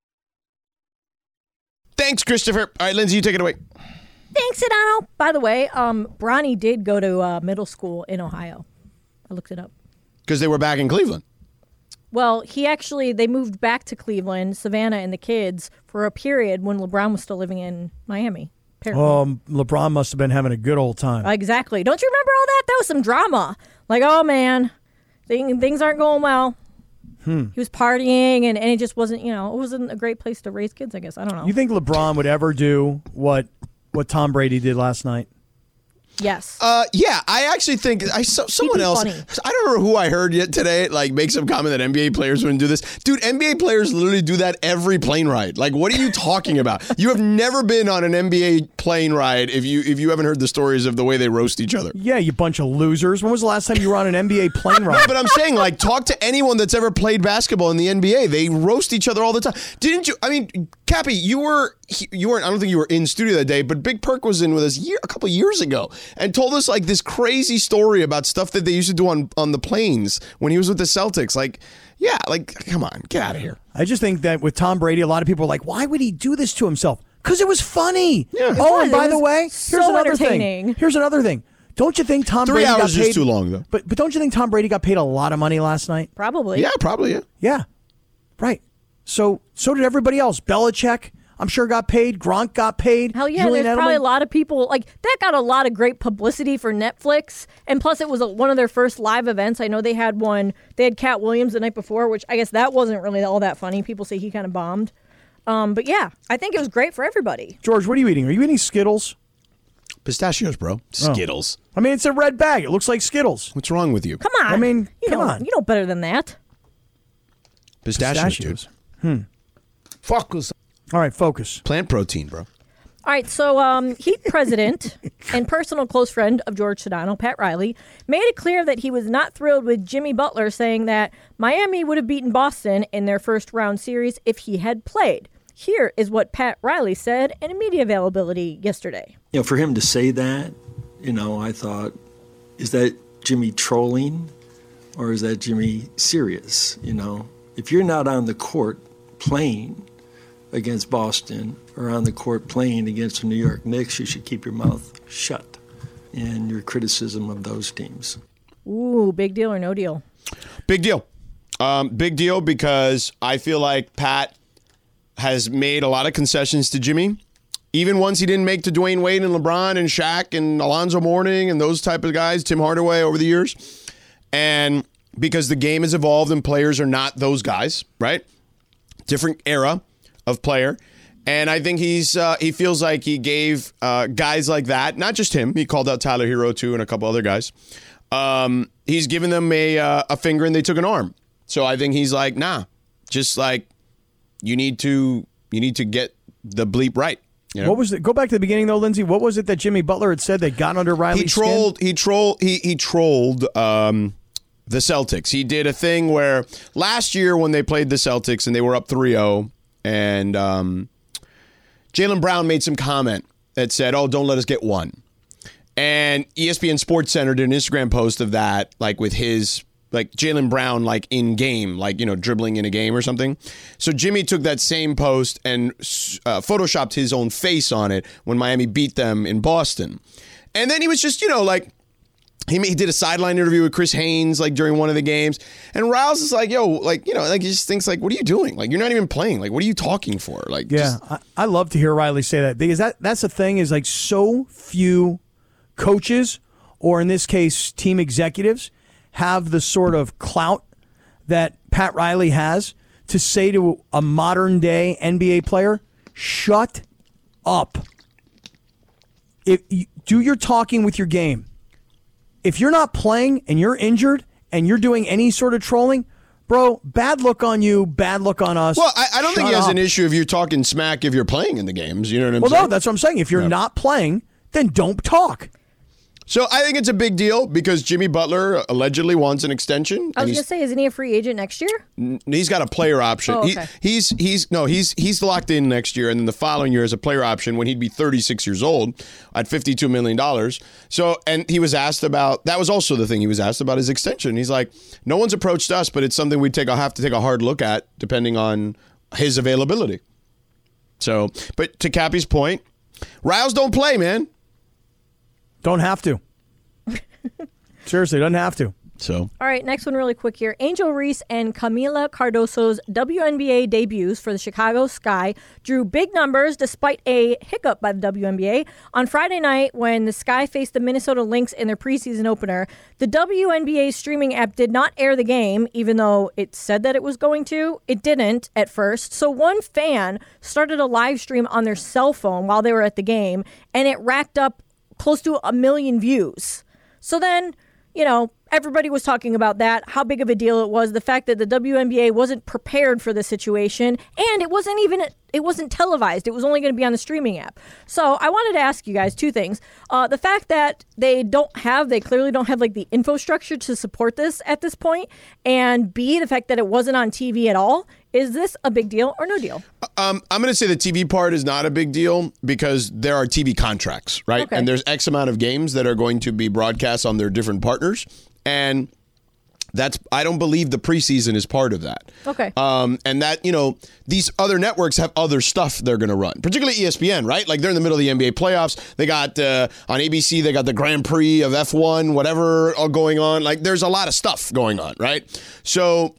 Thanks, Christopher. All right, Lindsay, you take it away. Thanks, Sedano. By the way, um, Bronny did go to uh, middle school in Ohio. I looked it up. Because they were back in Cleveland. Well, he actually, they moved back to Cleveland, Savannah and the kids, for a period when LeBron was still living in Miami. Apparently. Um, LeBron must have been having a good old time. Exactly. Don't you remember all that? That was some drama. Like, oh, man, thing, things aren't going well. Hmm. He was partying, and, and it just wasn't, you know, it wasn't a great place to raise kids, I guess. I don't know. You think LeBron would ever do what what Tom Brady did last night? Yes. Uh, yeah, I actually think I saw someone be else. funny. I don't remember who I heard yet today. Like, make some comment that N B A players wouldn't do this. Dude, N B A players literally do that every plane ride. Like, what are you talking about? You have never been on an N B A plane ride if you if you haven't heard the stories of the way they roast each other. Yeah, you bunch of losers. When was the last time you were on an N B A plane ride? No, but I'm saying, like, talk to anyone that's ever played basketball in the N B A. They roast each other all the time. Didn't you? I mean, Cappy, you were you weren't. I don't think you were in studio that day, but Big Perk was in with us year, a couple years ago, and told us like this crazy story about stuff that they used to do on, on the planes when he was with the Celtics. Like, yeah, like, come on, get out of here. I just think that with Tom Brady, a lot of people are like, why would he do this to himself? Because it was funny. Yeah. Oh, was. and by It the was way, so here's another entertaining. thing. Here's another thing. Don't you think Tom Three Brady got hours paid? is too long, though. But but don't you think Tom Brady got paid a lot of money last night? Probably. Yeah, probably, yeah. Yeah, right. So so did everybody else. Belichick, I'm sure, got paid. Gronk got paid. Hell yeah, Julian there's probably a Edelman. lot of people, like, that got a lot of great publicity for Netflix, and plus it was a, one of their first live events. I know they had one, they had Cat Williams the night before, which I guess that wasn't really all that funny. People say he kind of bombed. Um, but yeah, I think it was great for everybody. George, what are you eating? Are you eating Skittles? Pistachios, bro. Skittles. I mean, it's a red bag. It looks like Skittles. What's wrong with you? Come on. I mean, you come know, on. You know better than that. Pistachios, dude. Focus. All right, focus. Plant protein, bro. All right, so um, Heat president and personal close friend of George Sedano, Pat Riley, made it clear that he was not thrilled with Jimmy Butler saying that Miami would have beaten Boston in their first round series if he had played. Here is what Pat Riley said in a media availability yesterday. You know, for him to say that, you know, I thought, is that Jimmy trolling or is that Jimmy serious? You know, if you're not on the court playing against Boston or on the court playing against the New York Knicks, you should keep your mouth shut in your criticism of those teams. Ooh, big deal or no deal? Big deal. Um, big deal because I feel like Pat has made a lot of concessions to Jimmy. Even ones he didn't make to Dwayne Wade and LeBron and Shaq and Alonzo Mourning and those type of guys, Tim Hardaway over the years. And because the game has evolved and players are not those guys, right? Different era of player. And I think he's uh, he feels like he gave uh, guys like that, not just him, he called out Tyler Hero too and a couple other guys. Um, he's given them a, uh, a finger and they took an arm. So I think he's like, nah, just like, You need to you need to get the bleep right. You know? What was it? Go back to the beginning though, Lindsay. What was it that Jimmy Butler had said that got under Riley's He trolled. skin? He trolled. He he trolled um, the Celtics. He did a thing where last year when they played the Celtics and they were up three oh, and um, Jaylen Brown made some comment that said, "Oh, don't let us get one." And E S P N Sports Center did an Instagram post of that, like with his. Like Jaylen Brown, like in game, like, you know, dribbling in a game or something. So Jimmy took that same post and uh, photoshopped his own face on it when Miami beat them in Boston. And then he was just, you know, like, he, he did a sideline interview with Chris Haynes, like, during one of the games. And Riles is like, yo, like, you know, like, he just thinks, like, what are you doing? Like, you're not even playing. Like, what are you talking for? Like, Yeah, just- I, I love to hear Riley say that because that that's the thing is like so few coaches, or in this case, team executives, have the sort of clout that Pat Riley has to say to a modern day N B A player, shut up. If you, do your talking with your game. If you're not playing and you're injured and you're doing any sort of trolling, bro, bad look on you, bad look on us. well, I, I don't think he Shut has up. an issue if you're talking smack if you're playing in the games. You know what I'm Well, saying? no, that's what I'm saying. If you're Yeah. not playing, then don't talk. So I think it's a big deal because Jimmy Butler allegedly wants an extension. I and was he's- going to say, isn't he a free agent next year? He's got a player option. Oh, He- okay. he's he's no he's he's locked in next year, and then the following year is a player option when he'd be thirty-six years old at fifty-two million dollars. So, and he was asked about that was also the thing he was asked about his extension. He's like, no one's approached us, but it's something we take. I'll have to take a hard look at depending on his availability. So, but to Cappy's point, Riles don't play, man. Don't have to. Seriously, doesn't have to. So All right, next one really quick here. Angel Reese and Camila Cardoso's W N B A debuts for the Chicago Sky drew big numbers despite a hiccup by the W N B A. On Friday night, when the Sky faced the Minnesota Lynx in their preseason opener, the W N B A streaming app did not air the game, even though it said that it was going to. It didn't at first. So one fan started a live stream on their cell phone while they were at the game, and it racked up close to a million views. So then, you know, everybody was talking about that, how big of a deal it was, the fact that the W N B A wasn't prepared for the situation, and it wasn't even, it wasn't televised. It was only going to be on the streaming app. So I wanted to ask you guys two things. Uh, the fact that they don't have, they clearly don't have like the infrastructure to support this at this point, and B, the fact that it wasn't on T V at all. Is this a big deal or no deal? Um, I'm going to say the T V part is not a big deal because there are T V contracts, right? Okay. And there's X amount of games that are going to be broadcast on their different partners. And that's, I don't believe the preseason is part of that. Okay. Um, and that, you know, these other networks have other stuff they're going to run, particularly E S P N, right? Like they're in the middle of the N B A playoffs. They got, uh, on A B C, they got the Grand Prix of F one, whatever all going on. Like there's a lot of stuff going on, right? So,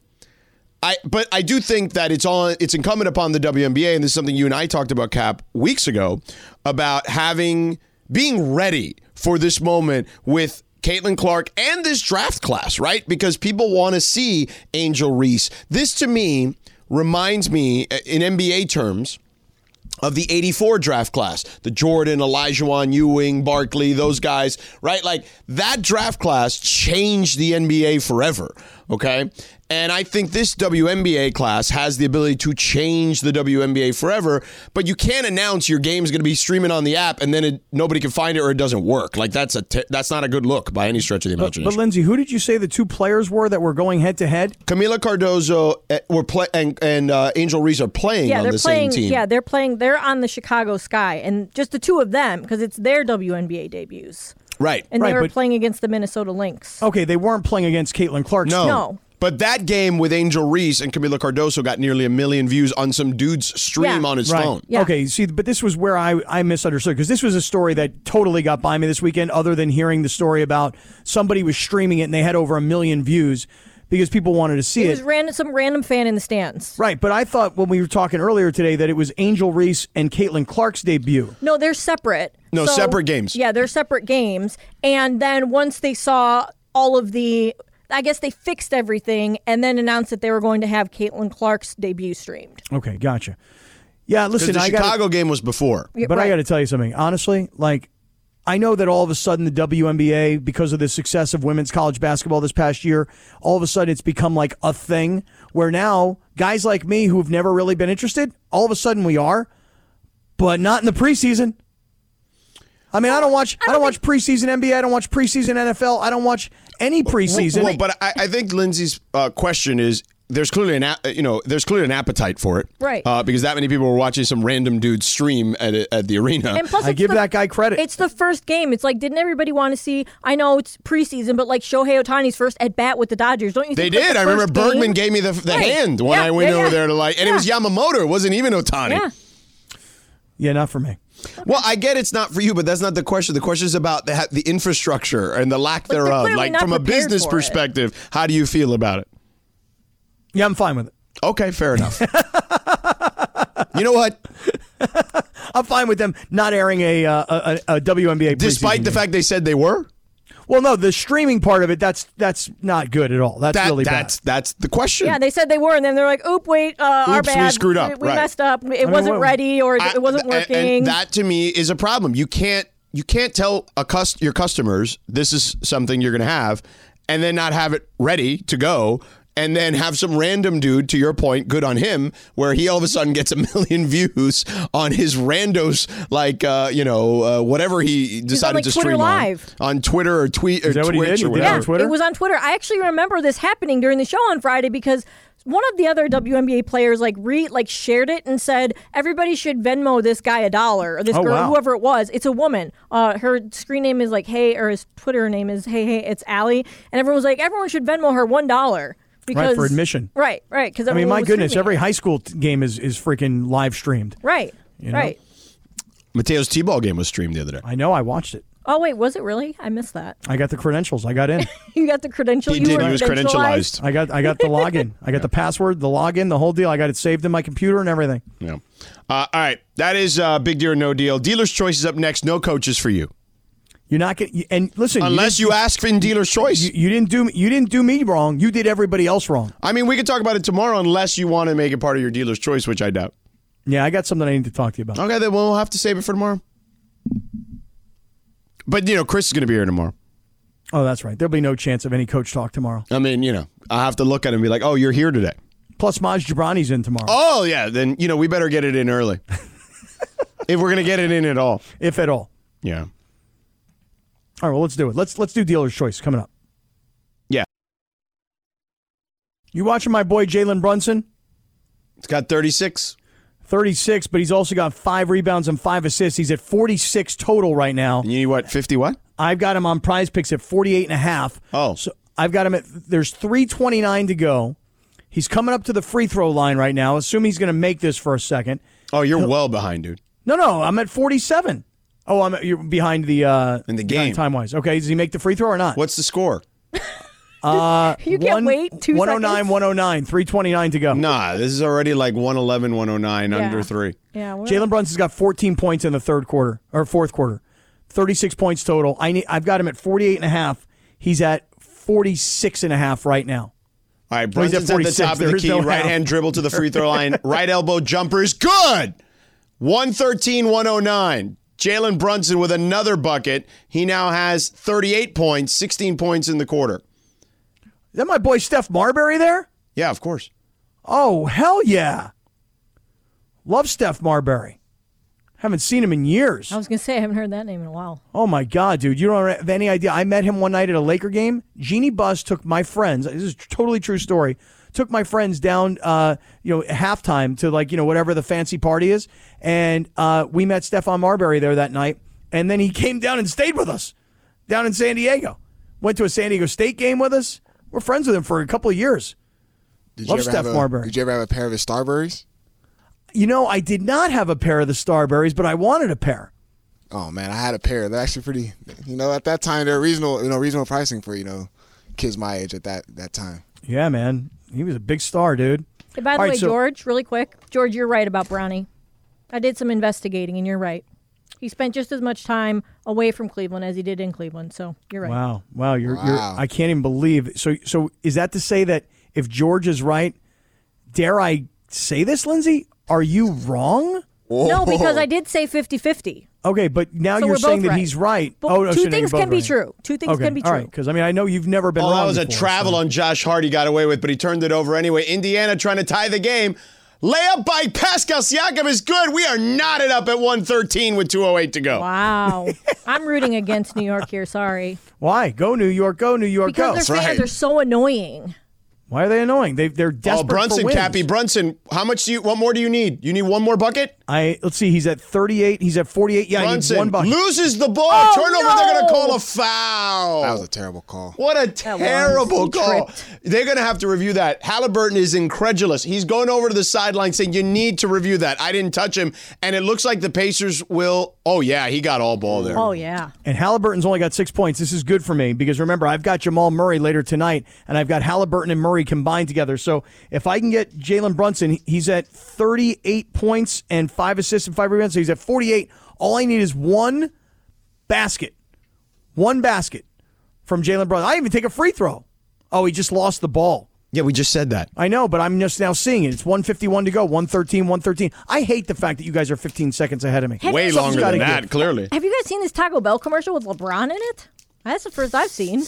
I, but I do think that it's on. It's incumbent upon the W N B A, and this is something you and I talked about, Cap, weeks ago, about having, being ready for this moment with Caitlin Clark and this draft class, right? Because people want to see Angel Reese. This, to me, reminds me, in N B A terms, of the eighty-four draft class. The Jordan, Olajuwon, Ewing, Barkley, those guys, right? Like, that draft class changed the N B A forever, okay? And I think this W N B A class has the ability to change the W N B A forever, but you can't announce your game's going to be streaming on the app and then it, nobody can find it or it doesn't work. Like, that's a t- that's not a good look by any stretch of the But, imagination. but Lindsay, who did you say the two players were that were going head to head? Camila Cardozo uh, were play- and, and uh, Angel Reese are playing Yeah, on they're the playing. same team. Yeah, they're playing. They're on the Chicago Sky, and just the two of them because it's their W N B A debuts. Right. And Right, they were but- playing against the Minnesota Lynx. Okay, they weren't playing against Caitlin Clark. No. No. But that game with Angel Reese and Camila Cardoso got nearly a million views on some dude's stream Yeah. on his Right. phone. Yeah. Okay, see, but this was where I, I misunderstood because this was a story that totally got by me this weekend, other than hearing the story about somebody was streaming it and they had over a million views because people wanted to see It it. was random, some random fan in the stands. Right, but I thought when we were talking earlier today that it was Angel Reese and Caitlin Clark's debut. No, they're separate. No, So- separate games. Yeah, they're separate games. And then once they saw all of the, I guess they fixed everything and then announced that they were going to have Caitlin Clark's debut streamed. Okay, gotcha. Yeah, Because listen, the I got. Chicago game was before. Yeah, But I right. got to tell you something. Honestly, like, I know that all of a sudden the W N B A, because of the success of women's college basketball this past year, all of a sudden it's become like a thing where now guys like me who've never really been interested, all of a sudden we are, but not in the preseason. I mean, I don't watch. I don't watch preseason N B A. I don't watch preseason N F L. I don't watch any preseason. Well, but I, I think Lindsay's uh, question is there's clearly an a- you know there's clearly an appetite for it, Right. Uh, because that many people were watching some random dude stream at a, at the arena. And plus, I it's give the- that guy credit. It's the first game. It's like, didn't everybody want to see? I know it's preseason, but like Shohei Ohtani's first at bat with the Dodgers, don't you They think? like, did. the I remember first Bergman game- gave me the, the Right. hand when Yeah, I went yeah, over yeah. there to like, and it was Yeah. Yamamoto. It wasn't even Ohtani. Yeah. yeah, not for me. Well, I get it's not for you, but that's not the question. The question is about the, the infrastructure and the lack they're thereof. clearly Like not from a prepared business for it. perspective, how do you feel about it? Yeah, I'm fine with it. Okay, fair enough. You know what? I'm fine with them not airing a uh, a, a W N B A Despite preseason the game. fact they said they were, Well, no, the streaming part of it, that's that's not good at all. That's that, really that's bad. that's the question. Yeah, they said they were, and then they're like, "Oop, wait, uh, our Oops, we bad. screwed up, We, we right. messed up. It mean, wasn't what- ready, or I- it wasn't and- working." And that to me is a problem. You can't you can't tell a cus- your customers this is something you're going to have, and then not have it ready to go. And then have some random dude, to your point, good on him, where he all of a sudden gets a million views on his randos, like, uh, you know, uh, whatever he decided like, to Twitter stream Live. on. On Twitter or tweet or Is that what he Twitch did? or He did it whatever. on Twitter? It was on Twitter. I actually remember this happening during the show on Friday because one of the other W N B A players like re like shared it and said everybody should Venmo this guy a dollar or this Oh, girl, wow. whoever it was. It's a woman. Uh, her screen name is like Hey, or his Twitter name is Hey Hey. It's Allie, and everyone was like everyone should Venmo her one dollar. Because, Right, for admission. Right, right. Because I mean, my goodness, every high school t- game is, is freaking live streamed. right, You know? right. Mateo's T-ball game was streamed the other day. I know, I watched it. Oh wait, was it really? I missed that. I got the credentials. I got in. You got the credential. He you did. were He was credentialized? credentialized. I got I got the login. I got the password, the login, the whole deal. I got it saved in my computer and everything. Yeah. Uh, all right. That is uh, Big Deal or No Deal. Dealer's Choice is up next. No coaches for you. You're not getting and listen. Unless you, you ask in Dealer's Choice. you, you didn't do you didn't do me wrong. You did everybody else wrong. I mean, we could talk about it tomorrow unless you want to make it part of your Dealer's Choice, which I doubt. Yeah, I got something I need to talk to you about. Okay, then we'll have to save it for tomorrow. But, you know, Chris is going to be here tomorrow. Oh, that's right. There'll be no chance of any coach talk tomorrow. I mean, you know, I have to look at him and be like, oh, you're here today. Plus, Maj Jabrani's in tomorrow, Oh, yeah. Then, you know, we better get it in early. If we're going to get it in at all. if at all. Yeah. All right, well, let's do it. Let's let's do dealer's choice coming up. Yeah. You watching my boy Jalen Brunson? It's got thirty-six. thirty-six, but he's also got five rebounds and five assists. He's at forty-six total right now. And you need what, fifty what? I've got him on Prize Picks at forty-eight and a half. Oh. So I've got him at, there's three twenty-nine to go. He's coming up to the free throw line right now. Assume he's going to make this for a second. Oh, you're He'll, well behind, dude. No, no, I'm at forty-seven. Oh, I'm at, you're behind the uh, in the game time wise. Okay, does he make the free throw or not? What's the score? Uh, you can't one, wait two one oh nine, seconds? one oh nine, three twenty-nine to go. Nah, this is already like one eleven, one oh nine, yeah. under three. Yeah, Jalen Brunson's got fourteen points in the third quarter or fourth quarter, thirty-six points total. I need, I've got him at forty-eight and a half. He's at forty-six and a half right now. All right, Brunson's at the top of the key. No right hand dribble to the free throw line. Right elbow jumper is good. one thirteen, one oh nine. Jalen Brunson with another bucket. He now has thirty-eight points, sixteen points in the quarter. Is that my boy Steph Marbury there? Yeah, of course. Oh, hell yeah. Love Steph Marbury. Haven't seen him in years. I was going to say, I haven't heard that name in a while. Oh, my God, dude. You don't have any idea. I met him one night at a Laker game. Jeannie Buss took my friends. This is a totally true story. Took my friends down, uh, you know, halftime to, like, you know, whatever the fancy party is. And uh, we met Stephon Marbury there that night. And then he came down and stayed with us down in San Diego. Went to a San Diego State game with us. We're friends with him for a couple of years. Did Love you ever Steph have a, Marbury. Did you ever have a pair of his Starburys? You know, I did not have a pair of the Starburys, but I wanted a pair. Oh man, I had a pair. They're actually pretty. You know, at that time they're reasonable. You know, reasonable pricing for you know kids my age at that that time. Yeah, man, he was a big star, dude. Hey, by the All way, right, so- George, really quick, George, you're right about Brownie. I did some investigating, and you're right. He spent just as much time away from Cleveland as he did in Cleveland, so you're right. Wow, wow, you're, Wow. you're I can't even believe. So, so is that to say that if George is right, dare I say this, Lindsay? Are you wrong? No, because I did say fifty-fifty. Okay, but now So you're we're saying both that right. he's right. But oh, no, two so now things you're both can be right. true. Two things okay. can be All true. right, because I mean I know you've never been Oh, wrong. that was a before, travel so. on Josh Hart he got away with, but he turned it over anyway. Indiana trying to tie the game. Layup by Pascal Siakam is good. We are knotted up at one thirteen with two oh eight to go. Wow. I'm rooting against New York here. Sorry. Why? Go New York. Go New York. Because go. their That's fans right. are so annoying. Why are they annoying? They they're desperate Oh, Brunson, for wins. Cappy, Brunson. How much do you? What more do you need? You need one more bucket. I let's see. He's at thirty-eight. He's at forty-eight. Yeah, Brunson I need one bucket. loses the ball. Oh, Turnover. no! They're going to call a foul. That was a terrible call. What a terrible He call. tripped. They're going to have to review that. Halliburton is incredulous. He's going over to the sideline saying, you need to review that. I didn't touch him. And it looks like the Pacers will. Oh, yeah, he got all ball there. Oh, yeah. And Halliburton's only got six points. This is good for me because remember, I've got Jamal Murray later tonight, and I've got Halliburton and Murray combined together. So if I can get Jalen Brunson, he's at thirty-eight points and five assists and five rebounds. So he's at forty-eight. All I need is one basket. One basket from Jalen Brunson. I didn't even take a free throw. Oh, he just lost the ball. Yeah, we just said that. I know, but I'm just now seeing it. It's one fifty-one to go, one thirteen, one thirteen. I hate the fact that you guys are fifteen seconds ahead of me. Have Way you- longer gotta than give. that, clearly. Have you guys seen this Taco Bell commercial with LeBron in it? That's the first I've seen.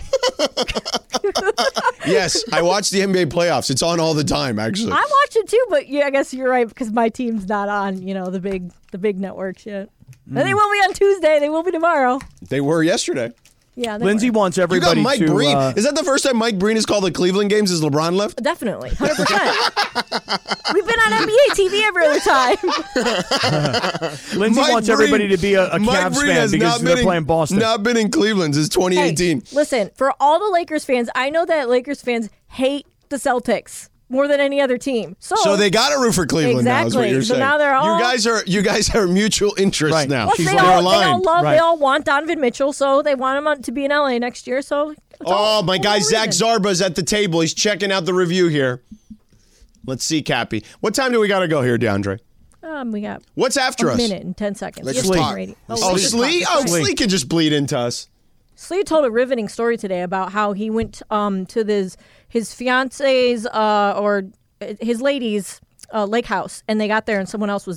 Yes, I watch the N B A playoffs. It's on all the time, actually. I watch it too, but yeah, I guess you're right because my team's not on, you know, the big the big networks yet. And they will be on Tuesday. They will be tomorrow. They were yesterday. Yeah, they Lindsay were. wants You everybody got Mike to. Breen. uh, Is that the first time Mike Breen has called the Cleveland games since LeBron left? Definitely, one hundred percent. We've been on N B A T V every other time. Lindsay Mike wants Breen- everybody to be a, a Mike Cavs Breen fan has because not they're been in, playing Boston. Not been in Cleveland since twenty eighteen. Hey, listen, for all the Lakers fans, I know that Lakers fans hate the Celtics more than any other team. So, So they got to root for Cleveland now, is what Exactly. you're So saying. now they're all- You guys are you guys are mutual interests Right. now. Plus, She's they, like- all, They're they all aligned. love, Right. they all want Donovan Mitchell, so they want him to be in L A next year. So, it's all- Oh, my all guy the Zach reason. Zarba's at the table. He's checking out the review here. Let's see, Cappy. What time do we got to go here, DeAndre? Um, we got What's after a us? minute and ten seconds. Let's Yes, just I'm talk. ready. Let's Oh, let's just Slee? talk. Oh, That's right. Slee can just bleed into us. Slee told a riveting story today about how he went um, to this his fiance's uh, or his lady's uh, lake house, and they got there and someone else was there.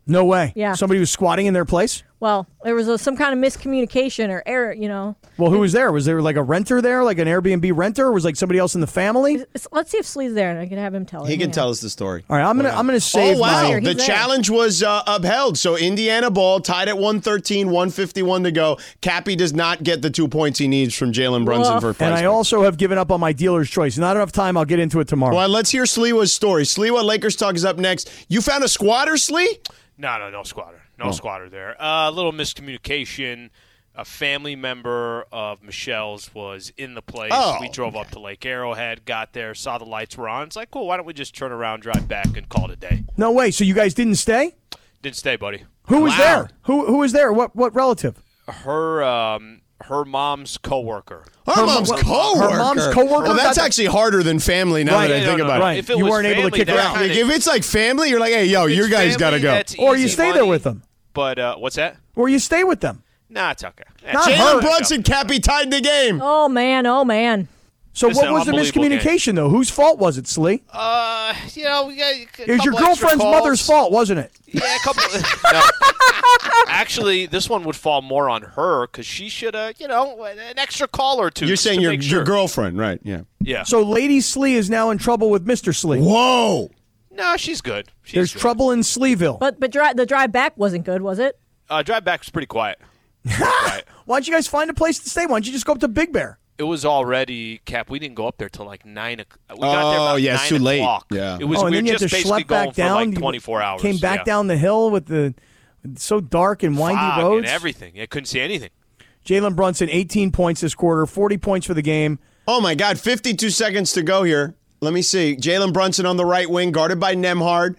No way. Yeah. Somebody was squatting in their place? Well, there was a, some kind of miscommunication or error, you know. Well, who was there? Was there like a renter there, like an Airbnb renter, or was like somebody else in the family? It's- let's see if Slee's there, and I can have him tell it. He can Yeah. tell us the story. All right, I'm gonna I'm gonna save Oh, wow. my. The there. challenge was uh, upheld. So Indiana ball tied at one thirteen, one fifty-one to go. Cappy does not get the two points he needs from Jalen Brunson for prize And I picks. also have given up on my dealer's choice. Not enough time. I'll get into it tomorrow. Well, let's hear Sliwa's story. Sliwa, Lakers Talk is up next. You found a squatter, Slee? No, no, no squatter. No oh. squatter there. A uh, little miscommunication. A family member of Michelle's was in the place. Oh, we drove up to Lake Arrowhead, got there, saw the lights were on. It's like, cool, why don't we just turn around, drive back, and call it a day? No way. So you guys didn't stay? Didn't stay, buddy. Who was Wow. there? Who who was there? What what relative? Her um, her mom's coworker. Her, Her mom's mo- coworker. her mom's coworker Well, that's got- actually harder than family now Right. that I Yeah, think no, no, about no. it. If it You was weren't able to family, kick her then out. kinda- Like, if it's like family, you're like, hey, yo, if you it's guys got to family, go. that's Or you easy stay money. there with them. But uh, what's that? Or you stay with them. Nah, it's okay. Not Jalen her. Jalen Brunson, Cappy tied the game. Oh, man. Oh, man. So It's what an was the unbelievable miscommunication, though? Whose fault was it, Slee? Uh, you know, we got a It was your couple extra girlfriend's calls. mother's fault, wasn't it? Yeah, a couple. no. Actually, this one would fall more on her because she should have, you know, an extra call or two. You're just saying to your, make sure. your girlfriend, right? Yeah. Yeah. So Lady Slee is now in trouble with Mister Slee. Whoa. No, she's good. She's There's good. trouble in Sleeville. But but dri- the drive back wasn't good, was it? Uh, drive back was pretty quiet. Quiet. Why don't you guys find a place to stay? Why don't you just go up to Big Bear? It was already Cap. We didn't go up there till like nine. o'clock. We got there Oh, about yeah, nine it's too late. o'clock. Yeah. It was. oh, and we then were you had just to basically schlep going back for down. like twenty-four hours. Came back yeah. down the hill with the so dark and windy Fog roads. and everything. I couldn't see anything. Jalen Brunson, eighteen points this quarter, forty points for the game. Oh, my God. fifty-two seconds to go here. Let me see. Jalen Brunson on the right wing, guarded by Nemhard.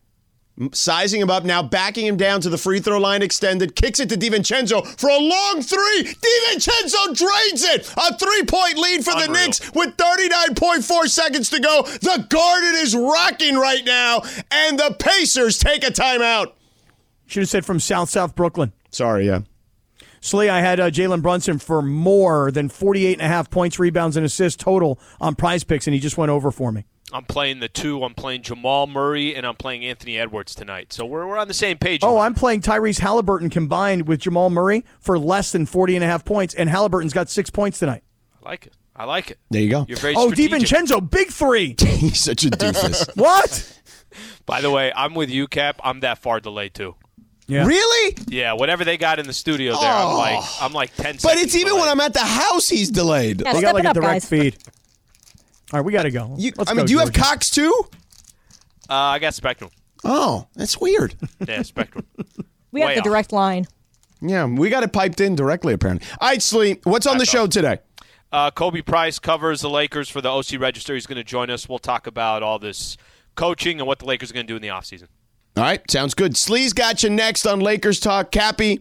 Sizing him up now, backing him down to the free throw line extended, kicks it to DiVincenzo for a long three. DiVincenzo drains it. A three-point lead for the Unreal. Knicks with thirty-nine point four seconds to go. The Garden is rocking right now, and the Pacers take a timeout. Should have said from South South Brooklyn. Sorry, yeah. Slee, I had uh, Jalen Brunson for more than forty-eight and a half points, rebounds, and assists total on Prize Picks, and he just went over for me. I'm playing the two. I'm playing Jamal Murray and I'm playing Anthony Edwards tonight. So we're we're on the same page. Oh, I'm playing Tyrese Halliburton combined with Jamal Murray for less than forty and a half points, and Halliburton's got six points tonight. I like it. I like it. There you go. You're very Oh, strategic. DiVincenzo, big three. He's such a doofus. What? By the way, I'm with you, Cap. I'm that far delayed too. Yeah. Really? Yeah, whatever they got in the studio there, I'm Oh. like I'm like ten But seconds it's even delayed. when I'm at the house, he's delayed. Yeah, They step got like it a up, direct guys. feed. All right, we got to go. You, Let's I mean, go, do you have Georgia. Cox too? Uh, I got Spectrum. Oh, that's weird. Yeah, Spectrum. We have Way the off. direct line. Yeah, we got it piped in directly, apparently. All right, Slee, what's on the show today? Uh, Kobe Price covers the Lakers for the O C Register. He's going to join us. We'll talk about all this coaching and what the Lakers are going to do in the offseason. All right, sounds good. Slee's got you next on Lakers Talk. Cappy,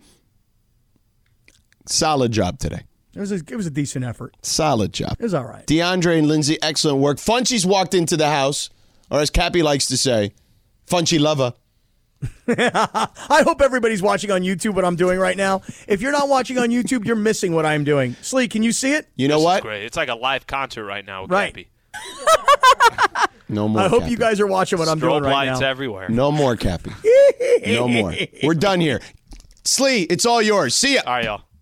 solid job today. It was a, it was a decent effort. Solid job. It was all right. DeAndre and Lindsay, excellent work. Funchie's walked into the house, or as Cappy likes to say, Funchie lover. I hope everybody's watching on YouTube what I'm doing right now. If you're not watching on YouTube, you're missing what I'm doing. Slee, can you see it? You know This what? is great. It's like a live concert right now with Right. Cappy. No more. I hope Cappy. you guys are watching what I'm doing Strobe right lights now. everywhere. No more, Cappy. No more. We're done here. Slee, it's all yours. See ya. All right, y'all.